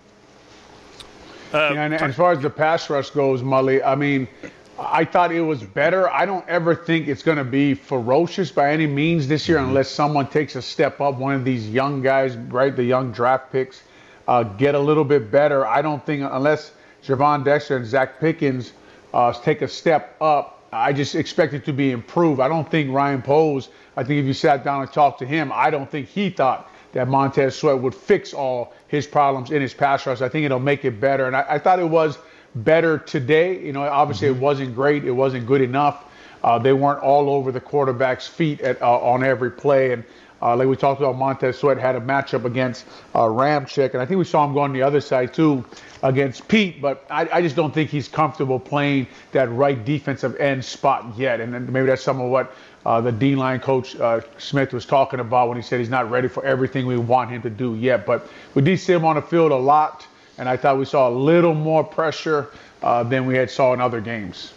And as far as the pass rush goes, Mully, I mean, I thought it was better. I don't ever think it's going to be ferocious by any means this year unless someone takes a step up. One of these young guys, right, the young draft picks, get a little bit better. I don't think unless Javon Dexter and Zach Pickens take a step up, I just expect it to be improved. I don't think Ryan Poles, I think if you sat down and talked to him, I don't think he thought that Montez Sweat would fix all his problems in his pass rush. I think it'll make it better. And I thought it was better today. Obviously it wasn't great. It wasn't good enough. They weren't all over the quarterback's feet on every play. And like we talked about, Montez Sweat had a matchup against Ramczyk, and I think we saw him go on the other side too against Pete, but I just don't think he's comfortable playing that right defensive end spot yet. And then maybe that's some of what the D-line coach Smith was talking about when he said he's not ready for everything we want him to do yet. But we did see him on the field a lot, and I thought we saw a little more pressure than we had saw in other games.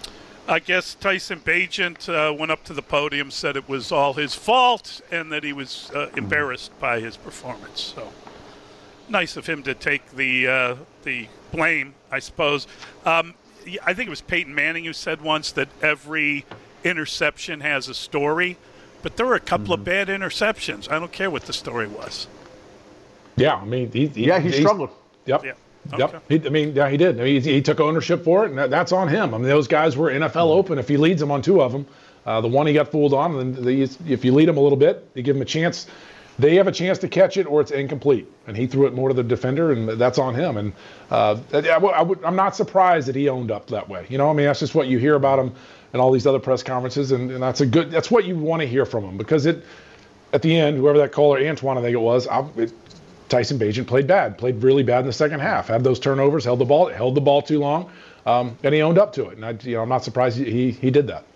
I guess Tyson Bagent went up to the podium, said it was all his fault, and that he was embarrassed by his performance. So nice of him to take the blame, I suppose. I think it was Peyton Manning who said once that every interception has a story, but there were a couple of bad interceptions. I don't care what the story was. Yeah, I mean, he struggled. Yep. Yeah. Yep. He did. He took ownership for it, and that's on him. I mean, those guys were NFL open. If he leads them on 2 of them, the one he got fooled on, and if you lead them a little bit, you give them a chance. They have a chance to catch it, or it's incomplete. And he threw it more to the defender, and that's on him. And I'm not surprised that he owned up that way. That's just what you hear about him in all these other press conferences, and that's what you want to hear from him, because at the end, whoever that caller, Antoine, I think it was, Tyson Bagent played really bad in the second half. Had those turnovers, held the ball too long, and he owned up to it. And I'm not surprised he did that.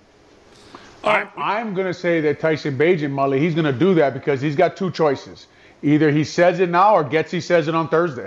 I'm going to say that Tyson Bagent, Mully, he's going to do that because he's got 2 choices. Either he says it now or Getsy says it on Thursday.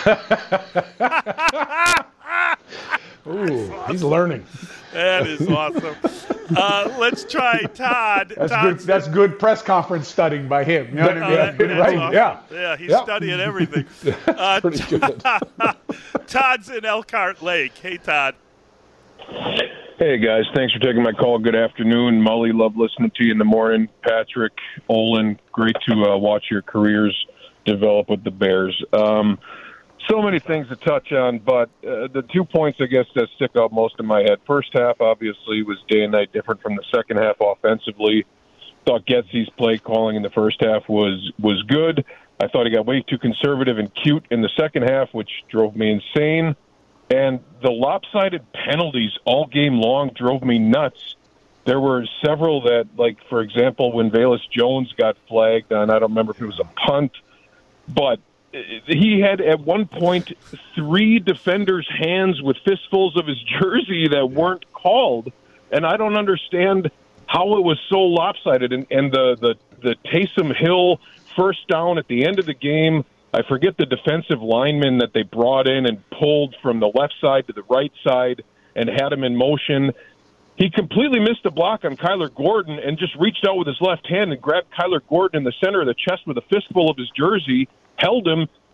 Ooh, he's learning. That is awesome. Let's try Todd. That's good press conference studying by him. You know what I mean? Right? Awesome. Yeah, he's studying everything. Pretty good. Todd's in Elkhart Lake. Hey, Todd. Hey, guys. Thanks for taking my call. Good afternoon. Mully, love listening to you in the morning. Patrick, Olin, great to watch your careers develop with the Bears. So many things to touch on, but the 2 points, I guess, that stick out most in my head. First half, obviously, was day and night different from the second half offensively. Thought Getsy's play calling in the first half was good. I thought he got way too conservative and cute in the second half, which drove me insane. And the lopsided penalties all game long drove me nuts. There were several that, like, for example, when Velus Jones got flagged, and I don't remember if it was a punt, but he had at one point 3 defenders' hands with fistfuls of his jersey that weren't called, and I don't understand how it was so lopsided. And the Taysom Hill first down at the end of the game, I forget the defensive lineman that they brought in and pulled from the left side to the right side and had him in motion. He completely missed the block on Kyler Gordon and just reached out with his left hand and grabbed Kyler Gordon in the center of the chest with a fistful of his jersey, held him,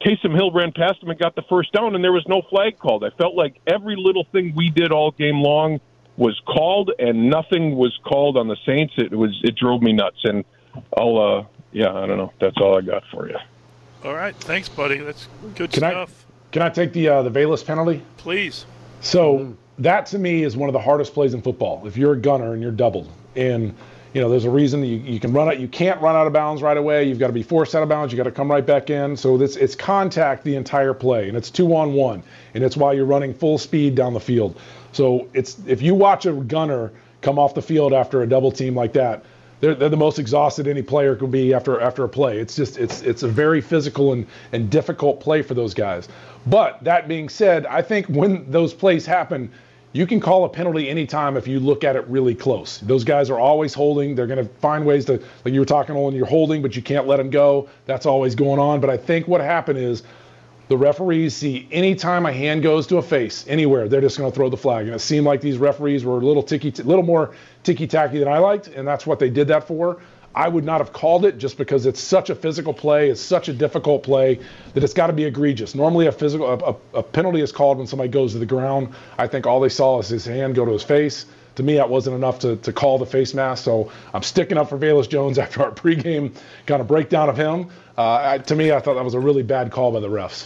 Taysom Hill ran past him and got the first down, and there was no flag called. I felt like every little thing we did all game long was called, and nothing was called on the Saints. It drove me nuts, and I don't know. That's all I got for you. All right, thanks, buddy. That's good stuff. Can I take the Velus penalty? Please. So that to me is one of the hardest plays in football. If you're a gunner and you're doubled, and there's a reason you can run it. You can't run out of bounds right away. You've got to be forced out of bounds. You got to come right back in. So it's contact the entire play, and it's 2-on-1, and it's while you're running full speed down the field. So if you watch a gunner come off the field after a double team like that, they're the most exhausted any player could be after a play. It's a very physical and difficult play for those guys. But that being said, I think when those plays happen, you can call a penalty anytime if you look at it really close. Those guys are always holding. They're going to find ways to, like you were talking, Olin, you're holding, but you can't let them go. That's always going on. But I think what happened is the referees see anytime a hand goes to a face, anywhere, they're just going to throw the flag. And it seemed like these referees were a little more ticky-tacky than I liked, and that's what they did that for. I would not have called it just because it's such a physical play, it's such a difficult play that it's got to be egregious. Normally a penalty is called when somebody goes to the ground. I think all they saw is his hand go to his face. To me, that wasn't enough to call the face mask. So I'm sticking up for Velus Jones after our pregame kind of breakdown of him. To me, I thought that was a really bad call by the refs.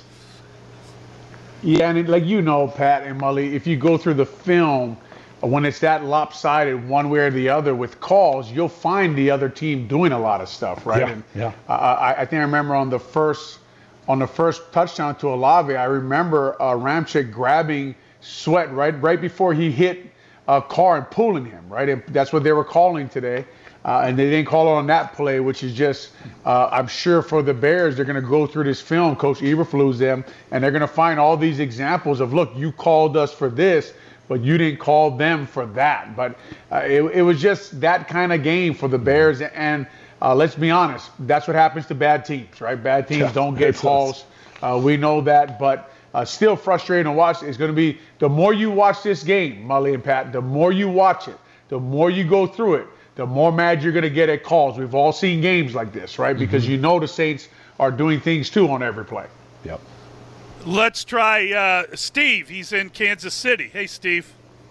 Yeah, and Pat and Mully, if you go through the film, when it's that lopsided one way or the other with calls, you'll find the other team doing a lot of stuff, right? Yeah. I think I remember on the first touchdown to Olave, I remember Ramczyk grabbing Sweat right before he hit Carr and pulling him, right? And that's what they were calling today. And they didn't call it on that play, which is just, I'm sure for the Bears, they're going to go through this film, Coach Eberflus them, and they're going to find all these examples of, look, you called us for this, but you didn't call them for that. But it was just that kind of game for the Bears. And let's be honest, that's what happens to bad teams, right? Bad teams don't get calls. We know that. But still frustrating to watch. It's going to be, the more you watch this game, Mully and Pat, the more you watch it, the more you go through it, the more mad you're going to get at calls. We've all seen games like this, right? Because the Saints are doing things, too, on every play. Yep. Let's try Steve. He's in Kansas City. Hey, Steve.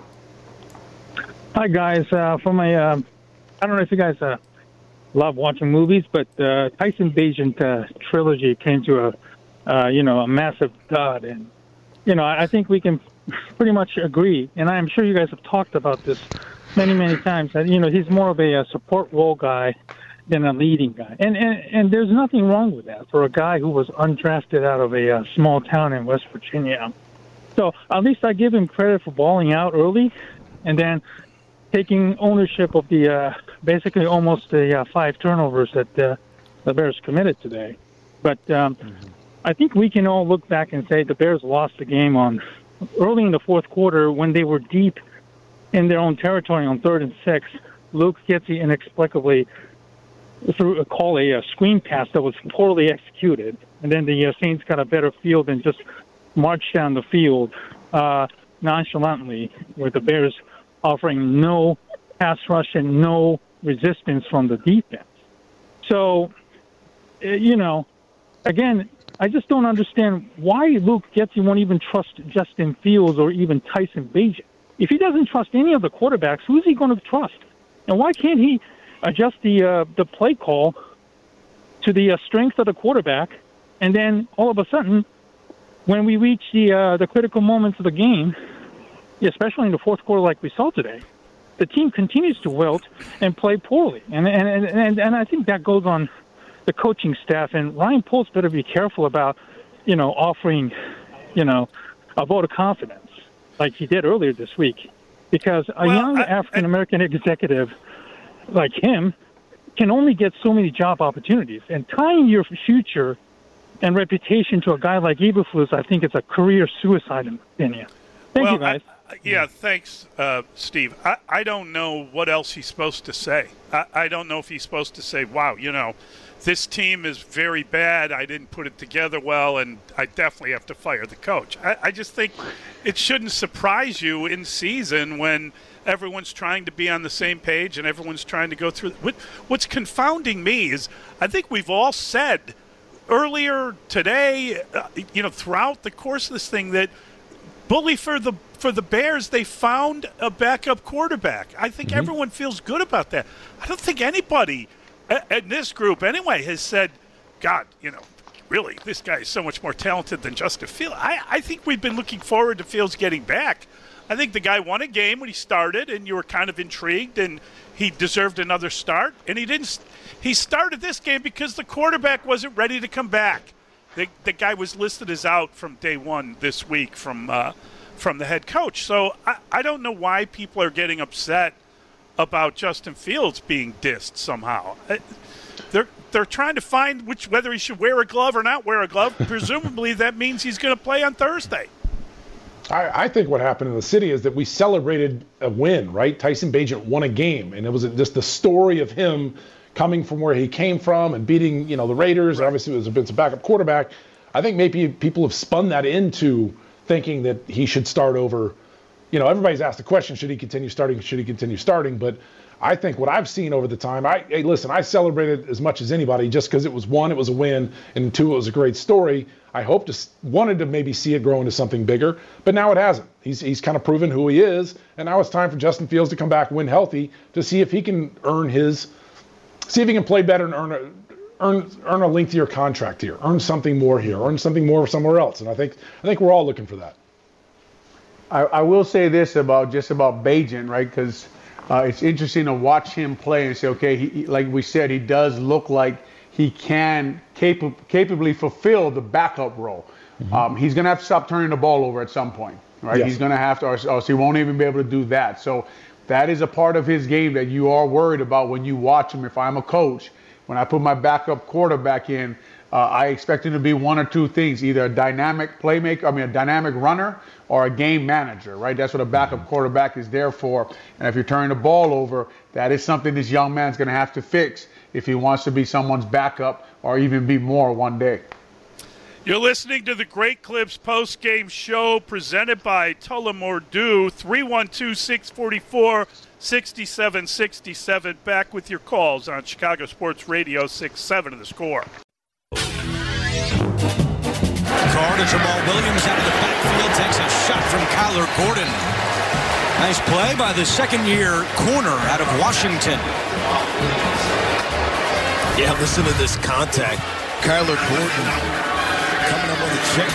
Hi, guys. I don't know if you guys love watching movies, but Tyson Bagent trilogy came to a massive dud. And, I think we can pretty much agree, and I'm sure you guys have talked about this many, many times, that, he's more of a support role guy than a leading guy. And there's nothing wrong with that for a guy who was undrafted out of a small town in West Virginia. So at least I give him credit for balling out early and then taking ownership of the basically almost the 5 turnovers that the Bears committed today. But I think we can all look back and say the Bears lost the game on early in the fourth quarter when they were deep in their own territory on 3rd and 6. Luke Getsy inexplicably threw a screen pass that was poorly executed, and then the Saints got a better field and just marched down the field nonchalantly, with the Bears offering no pass rush and no resistance from the defense. So, again, I just don't understand why Luke Getsy won't even trust Justin Fields or even Tyson Bagent. If he doesn't trust any of the quarterbacks, who's he going to trust? And why can't he adjust the play call to the strength of the quarterback, and then all of a sudden, when we reach the critical moments of the game, especially in the fourth quarter like we saw today, the team continues to wilt and play poorly. And I think that goes on the coaching staff. And Ryan Poles better be careful about, offering, a vote of confidence like he did earlier this week. Because a young African-American executive like him can only get so many job opportunities. And tying your future and reputation to a guy like Eberflus, I think it's a career suicide, in my opinion. Thank you, guys. Thanks, Steve. I don't know what else he's supposed to say. I don't know if he's supposed to say, wow, this team is very bad. I didn't put it together well, and I definitely have to fire the coach. I just think it shouldn't surprise you in season when everyone's trying to be on the same page and everyone's trying to go through. What's confounding me is I think we've all said earlier today, throughout the course of this thing, that bully for the Bears, they found a backup quarterback. I think everyone feels good about that. I don't think anybody in this group anyway has said, God, really, this guy is so much more talented than Justin Fields. I think we've been looking forward to Fields getting back. I think the guy won a game when he started, and you were kind of intrigued, and he deserved another start. And he didn't. He started this game because the quarterback wasn't ready to come back. The guy was listed as out from day one this week from the head coach. So I don't know why people are getting upset about Justin Fields being dissed somehow. They're trying to find whether he should wear a glove or not wear a glove. Presumably that means he's going to play on Thursday. I think what happened in the city is that we celebrated a win, right? Tyson Bagent won a game, and it was just the story of him coming from where he came from and beating, the Raiders. Right. Obviously, it was a backup quarterback. I think maybe people have spun that into thinking that he should start over. Everybody's asked the question, should he continue starting? But I think what I've seen over the time, I celebrated as much as anybody just because it was a win, and two, it was a great story. I wanted to maybe see it grow into something bigger, but now it hasn't. He's kind of proven who he is, and now it's time for Justin Fields to come back, win healthy, to see if he can see if he can play better and earn a lengthier contract here, earn something more here, earn something more somewhere else. And I think we're all looking for that. I will say this about Bagent, right? Because it's interesting to watch him play and say, okay, he, like we said, he does look like he can capably fulfill the backup role. He's going to have to stop turning the ball over at some point, right? Yes. He's going to have to, or else he won't even be able to do that. So that is a part of his game that you are worried about when you watch him. If I'm a coach, when I put my backup quarterback in, I expect him to be one or two things, either a dynamic playmaker, a dynamic runner, or a game manager, right? That's what a backup quarterback is there for. And if you're turning the ball over, that is something this young man's going to have to fix if he wants to be someone's backup or even be more one day. You're listening to the Great Clips post-game show presented by Tullamore Dew, 312-644-6767. Back with your calls on Chicago Sports Radio 6-7 of The Score. Carr to Jamal Williams out of the backfield, takes a shot from Kyler Gordon. Nice play by the second-year corner out of Washington. Yeah, listen to this contact. Kyler Gordon coming up on the check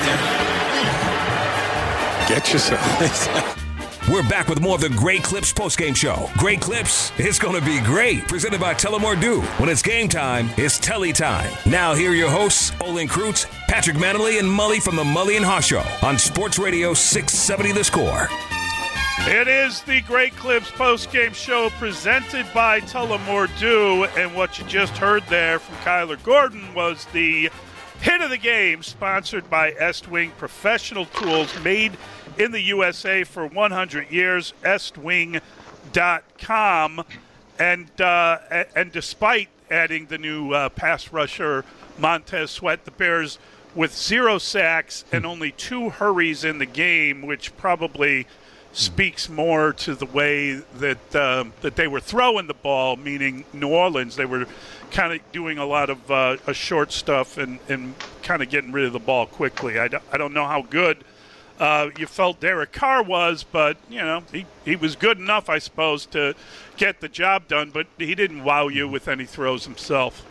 there. Get yourself. We're back with more of the Great Clips postgame show. Great Clips is going to be great. Presented by Tullamore Dew. When it's game time, it's Telly time. Now here are your hosts, Olin Kreutz, Patrick Manley, and Mully from the Mully and Haw Show on Sports Radio 670 The Score. It is the Great Clips postgame show presented by Tullamore Dew. And what you just heard there from Kyler Gordon was the hit of the game, sponsored by Estwing Professional Tools, made in the USA for 100 years, estwing.com. And despite adding the new pass rusher Montez Sweat, the Bears with 0 sacks and only 2 hurries in the game, which probably speaks more to the way that that they were throwing the ball, meaning New Orleans. They were kind of doing a lot of short stuff and kind of getting rid of the ball quickly. I don't know how good you felt Derek Carr was, but, he was good enough, I suppose, to get the job done, but he didn't wow you with any throws himself.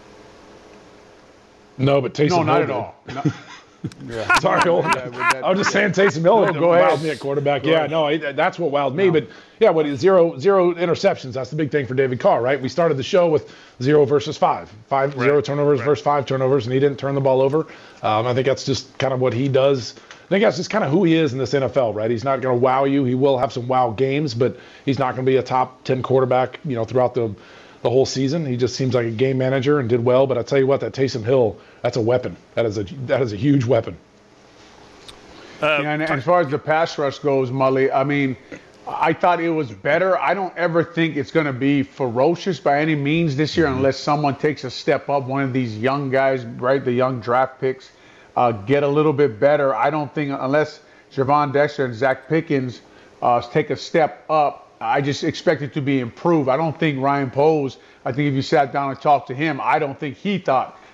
No, but Taysom Hill not at all. No. Yeah. Sorry, I was just saying Taysom Hill wowed me at quarterback. That's what wowed me. But, zero interceptions. That's the big thing for David Carr, right? We started the show with 0 versus 5. 0 turnovers versus 5 turnovers, and he didn't turn the ball over. I think that's just kind of what he does. I think that's just kind of who he is in this NFL, right? He's not going to wow you. He will have some wow games, but he's not going to be a top 10 quarterback, throughout the whole season. He just seems like a game manager and did well. But I tell you what, that Taysom Hill, that's a weapon. That is a huge weapon. And as far as the pass rush goes, Mully, I thought it was better. I don't ever think it's going to be ferocious by any means this year unless someone takes a step up. One of these young guys, right, the young draft picks, get a little bit better. I don't think unless Javon Dexter and Zach Pickens take a step up, I just expect it to be improved. I don't think Ryan Poles, I think if you sat down and talked to him, I don't think he thought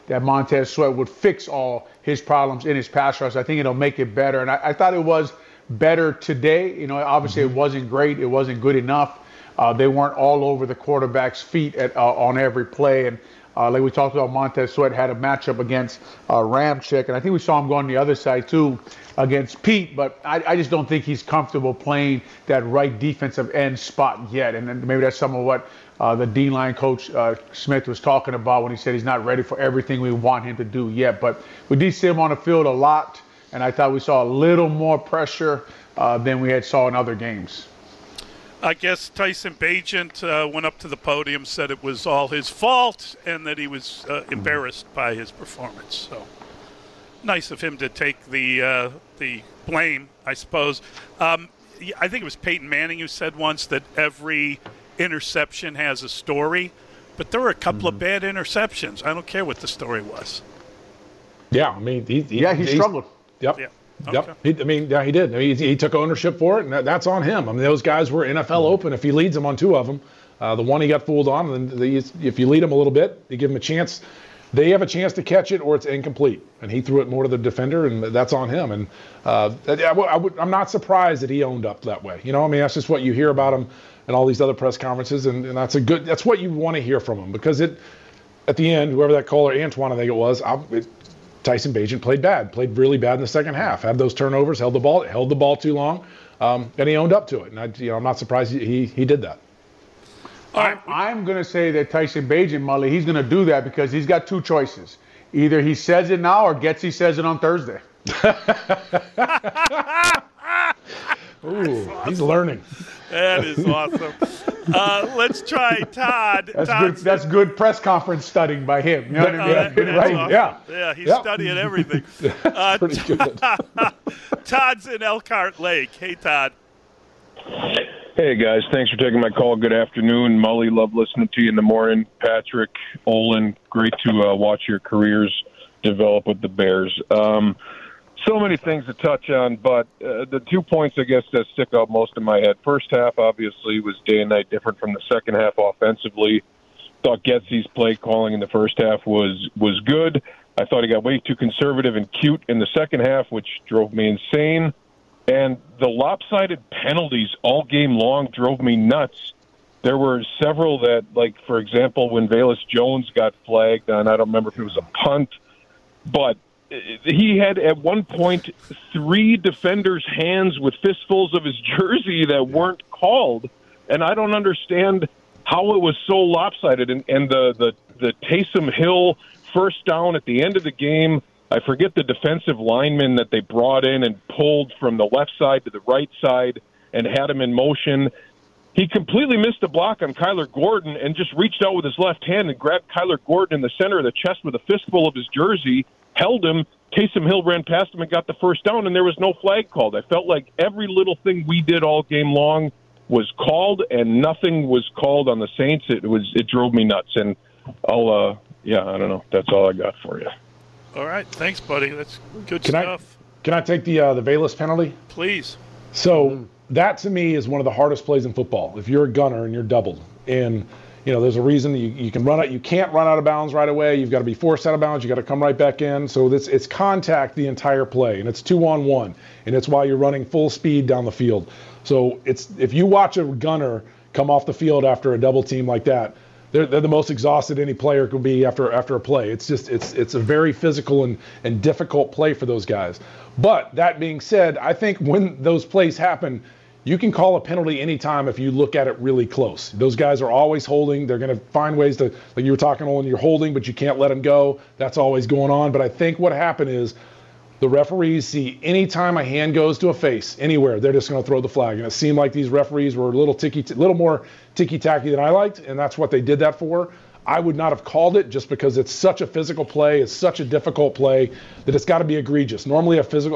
that Montez Sweat would fix all his problems in his pass rush. I think it'll make it better. And I thought it was better today. You know, obviously it wasn't great. It wasn't good enough. They weren't all over the quarterback's feet on every play. And like we talked about, Montez Sweat had a matchup against Ramczyk. And I think we saw him go on the other side, too, against Pete. But I just don't think he's comfortable playing that right defensive end spot yet. And then maybe that's some of what the D-line coach Smith was talking about when he said he's not ready for everything we want him to do yet. But we did see him on the field a lot, and I thought we saw a little more pressure than we had saw in other games. I guess Tyson Bagent went up to the podium, said it was all his fault, and that he was embarrassed by his performance. So nice of him to take the blame, I suppose. I think it was Peyton Manning who said once that every interception has a story, but there were a couple of bad interceptions. I don't care what the story was. Yeah, I mean, he struggled. Yep. Yeah. Yep. He did. He took ownership for it, and that's on him. I mean, those guys were NFL open. If he leads them on two of them, the one he got fooled on, and then if you lead them a little bit, you give them a chance. They have a chance to catch it, or it's incomplete. And he threw it more to the defender, and that's on him. And I'm not surprised that he owned up that way. You know, I mean, that's just what you hear about him and all these other press conferences, and that's what you want to hear from him, because at the end, whoever that caller, Antoine, I think it was, Tyson Bagent played really bad in the second half, had those turnovers, held the ball too long, and he owned up to it. And I'm not surprised he did that. I'm going to say that Tyson Bagent, Mully, he's going to do that because he's got two choices. Either he says it now or Getsy says it on Thursday. Ooh, he's learning. That is awesome. Let's try Todd. That's good press conference studying by him. You know what I mean? Right? Awesome. Yeah, he's studying everything. Pretty good. Todd's in Elkhart Lake. Hey, Todd. Hey, guys. Thanks for taking my call. Good afternoon. Mully, love listening to you in the morning. Patrick, Olin, great to watch your careers develop with the Bears. So many things to touch on, but the 2 points, I guess, that stick out most in my head. First half, obviously, was day and night different from the second half offensively. Thought Getsy's play calling in the first half was good. I thought he got way too conservative and cute in the second half, which drove me insane. And the lopsided penalties all game long drove me nuts. There were several that, like, for example, when Velus Jones got flagged on, I don't remember if it was a punt, but he had at one point 3 defenders' hands with fistfuls of his jersey that weren't called, and I don't understand how it was so lopsided. And the Taysom Hill first down at the end of the game, I forget the defensive lineman that they brought in and pulled from the left side to the right side and had him in motion. He completely missed a block on Kyler Gordon and just reached out with his left hand and grabbed Kyler Gordon in the center of the chest with a fistful of his jersey, held him. Taysom Hill ran past him and got the first down, and there was no flag called. I felt like every little thing we did all game long was called, and nothing was called on the Saints. It drove me nuts, and I don't know. That's all I got for you. All right, thanks, buddy. That's good stuff. Can I take the Velus penalty? Please. So that to me is one of the hardest plays in football. If you're a gunner and you're doubled, and there's a reason you can run out. You can't run out of bounds right away. You've got to be forced out of bounds. You got to come right back in. So it's contact the entire play, and it's 2-on-1, and it's while you're running full speed down the field. So if you watch a gunner come off the field after a double team like that, they're the most exhausted any player could be after a play. It's a very physical and difficult play for those guys. But that being said, I think when those plays happen, you can call a penalty anytime if you look at it really close. Those guys are always holding. They're going to find ways to, like you were talking on, you're holding, but you can't let them go. That's always going on. But I think what happened is the referees see anytime a hand goes to a face anywhere, they're just going to throw the flag. And it seemed like these referees were a little more ticky-tacky than I liked, and that's what they did that for. I would not have called it just because it's such a physical play, it's such a difficult play that it's got to be egregious. Normally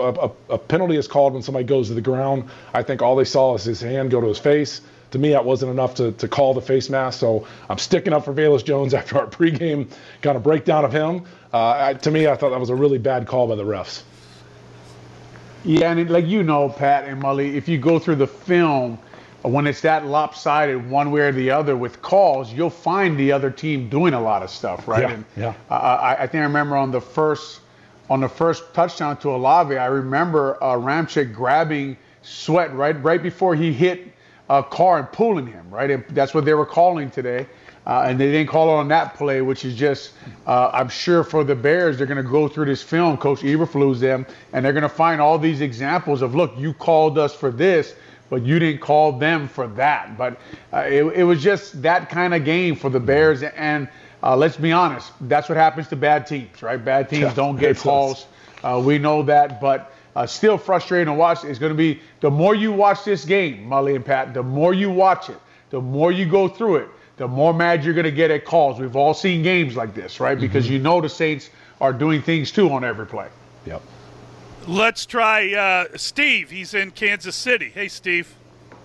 a penalty is called when somebody goes to the ground. I think all they saw is his hand go to his face. To me, that wasn't enough to call the face mask. So I'm sticking up for Velus Jones after our pregame kind of breakdown of him. To me, I thought that was a really bad call by the refs. Yeah, and like Pat and Mully, if you go through the film, when it's that lopsided one way or the other with calls, you'll find the other team doing a lot of stuff, right? I think I remember on the first touchdown to Olave, I remember Ramczyk grabbing Sweat right before he hit Carr and pulling him, right? And that's what they were calling today. And they didn't call it on that play, which is just, I'm sure for the Bears, they're going to go through this film. Coach Eberflus them, and they're going to find all these examples of, look, you called us for this, but you didn't call them for that. But it was just that kind of game for the Bears. And let's be honest, that's what happens to bad teams, right? Bad teams don't get calls. We know that, but still frustrating to watch. It's going to be, the more you watch this game, Mully and Pat, the more you watch it, the more you go through it, the more mad you're going to get at calls. We've all seen games like this, right? Because you know the Saints are doing things too on every play. Yep. Let's try Steve. He's in Kansas City. Hey, Steve.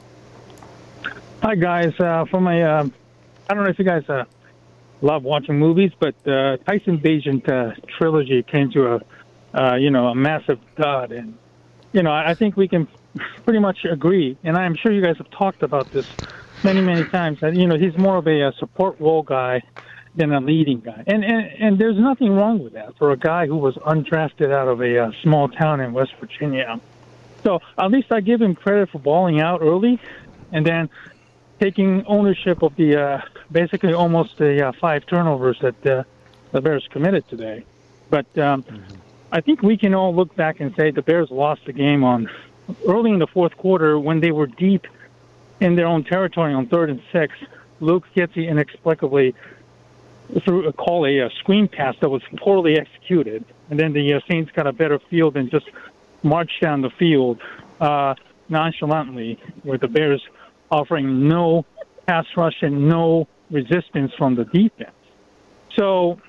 Hi, guys. For my, I don't know if you guys love watching movies, but Tyson Bagent trilogy came to a massive dud, and I think we can pretty much agree. And I'm sure you guys have talked about this many times. That he's more of a support role guy than a leading guy, and there's nothing wrong with that for a guy who was undrafted out of a small town in West Virginia. So at least I give him credit for balling out early, and then taking ownership of the basically almost the 5 turnovers that the Bears committed today. But I think we can all look back and say the Bears lost the game on early in the fourth quarter when they were deep in their own territory on 3rd and 6. Luke Getsy inexplicably threw a screen pass that was poorly executed, and then the Saints got a better field and just marched down the field nonchalantly, with the Bears offering no pass rush and no resistance from the defense. So,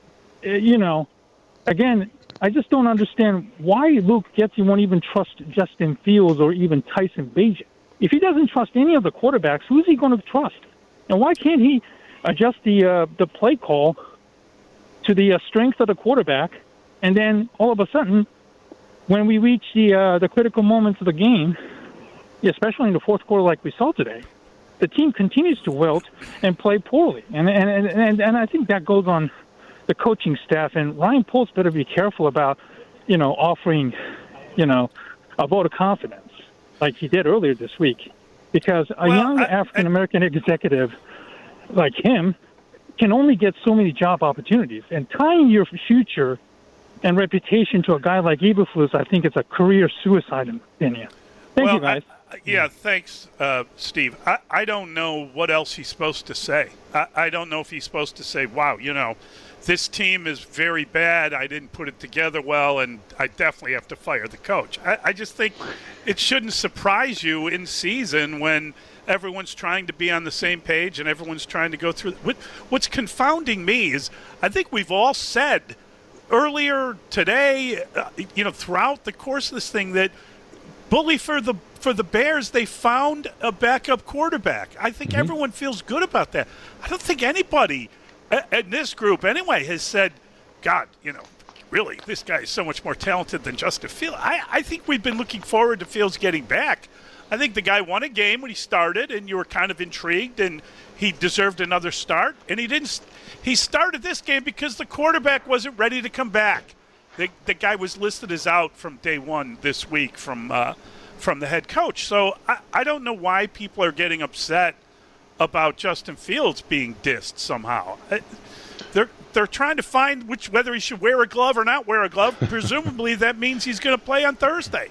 again, I just don't understand why Luke Getsy won't even trust Justin Fields or even Tyson Bagent. If he doesn't trust any of the quarterbacks, who's he going to trust? And why can't he adjust the play call to the strength of the quarterback, and then all of a sudden, when we reach the critical moments of the game, especially in the fourth quarter like we saw today, the team continues to wilt and play poorly. And I think that goes on the coaching staff. And Ryan Poles better be careful about, offering, a vote of confidence like he did earlier this week. Because a young African-American executive like him can only get so many job opportunities. And tying your future and reputation to a guy like Eberflus, I think it's a career suicide in opinion. Thank you, guys. Thanks, Steve. I don't know what else he's supposed to say. I don't know if he's supposed to say, wow, this team is very bad. I didn't put it together well, and I definitely have to fire the coach. I just think it shouldn't surprise you in season when everyone's trying to be on the same page and everyone's trying to go through. What's confounding me is I think we've all said earlier today, throughout the course of this thing, that bully for the Bears, they found a backup quarterback. I think everyone feels good about that. I don't think anybody in this group anyway has said, God, really, this guy is so much more talented than Justin Fields. I think we've been looking forward to Fields getting back. I think the guy won a game when he started, and you were kind of intrigued, and he deserved another start. And he didn't. He started this game because the quarterback wasn't ready to come back. The guy was listed as out from day one this week from the head coach. So I don't know why people are getting upset about Justin Fields being dissed somehow. They're trying to find whether he should wear a glove or not wear a glove. Presumably that means he's going to play on Thursday.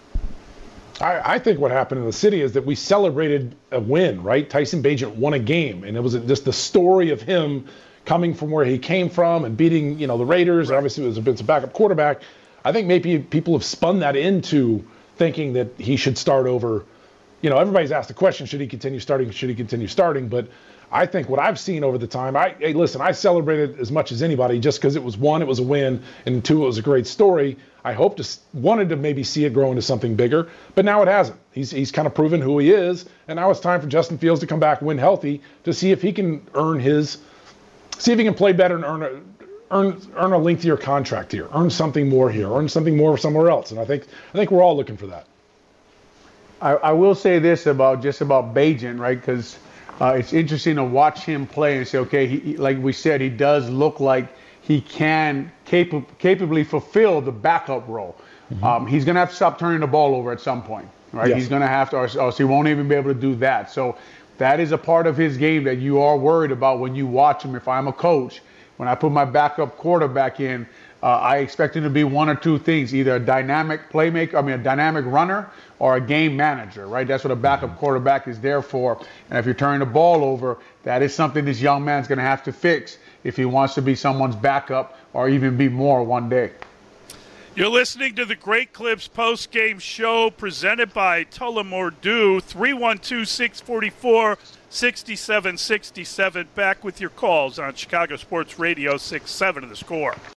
I think what happened in the city is that we celebrated a win, right? Tyson Bagent won a game, and it was just the story of him coming from where he came from and beating, the Raiders. Right. Obviously, it's a backup quarterback. I think maybe people have spun that into thinking that he should start over. Everybody's asked the question, should he continue starting? But I think what I've seen over the time, I celebrated as much as anybody just because it was, one, it was a win, and two, it was a great story. I wanted to maybe see it grow into something bigger, but now it hasn't. He's kind of proven who he is, and now it's time for Justin Fields to come back, win healthy, to see if he can see if he can play better and earn a lengthier contract here, earn something more here, earn something more somewhere else. And I think we're all looking for that. I will say this about Bagent, right? Because it's interesting to watch him play and say, okay, he, like we said, he does look like he can capably fulfill the backup role. Mm-hmm. He's going to have to stop turning the ball over at some point, right? Yes. He's going to have to, or else he won't even be able to do that. So that is a part of his game that you are worried about when you watch him. If I'm a coach, when I put my backup quarterback in, I expect him to be one or two things, either a dynamic playmaker, a dynamic runner, or a game manager, right? That's what a backup quarterback is there for. And if you're turning the ball over, that is something this young man's going to have to fix if he wants to be someone's backup or even be more one day. You're listening to the Great Clips post-game show presented by Tullamore Dew, 312-644-6767. Back with your calls on Chicago Sports Radio 6-7 of The Score.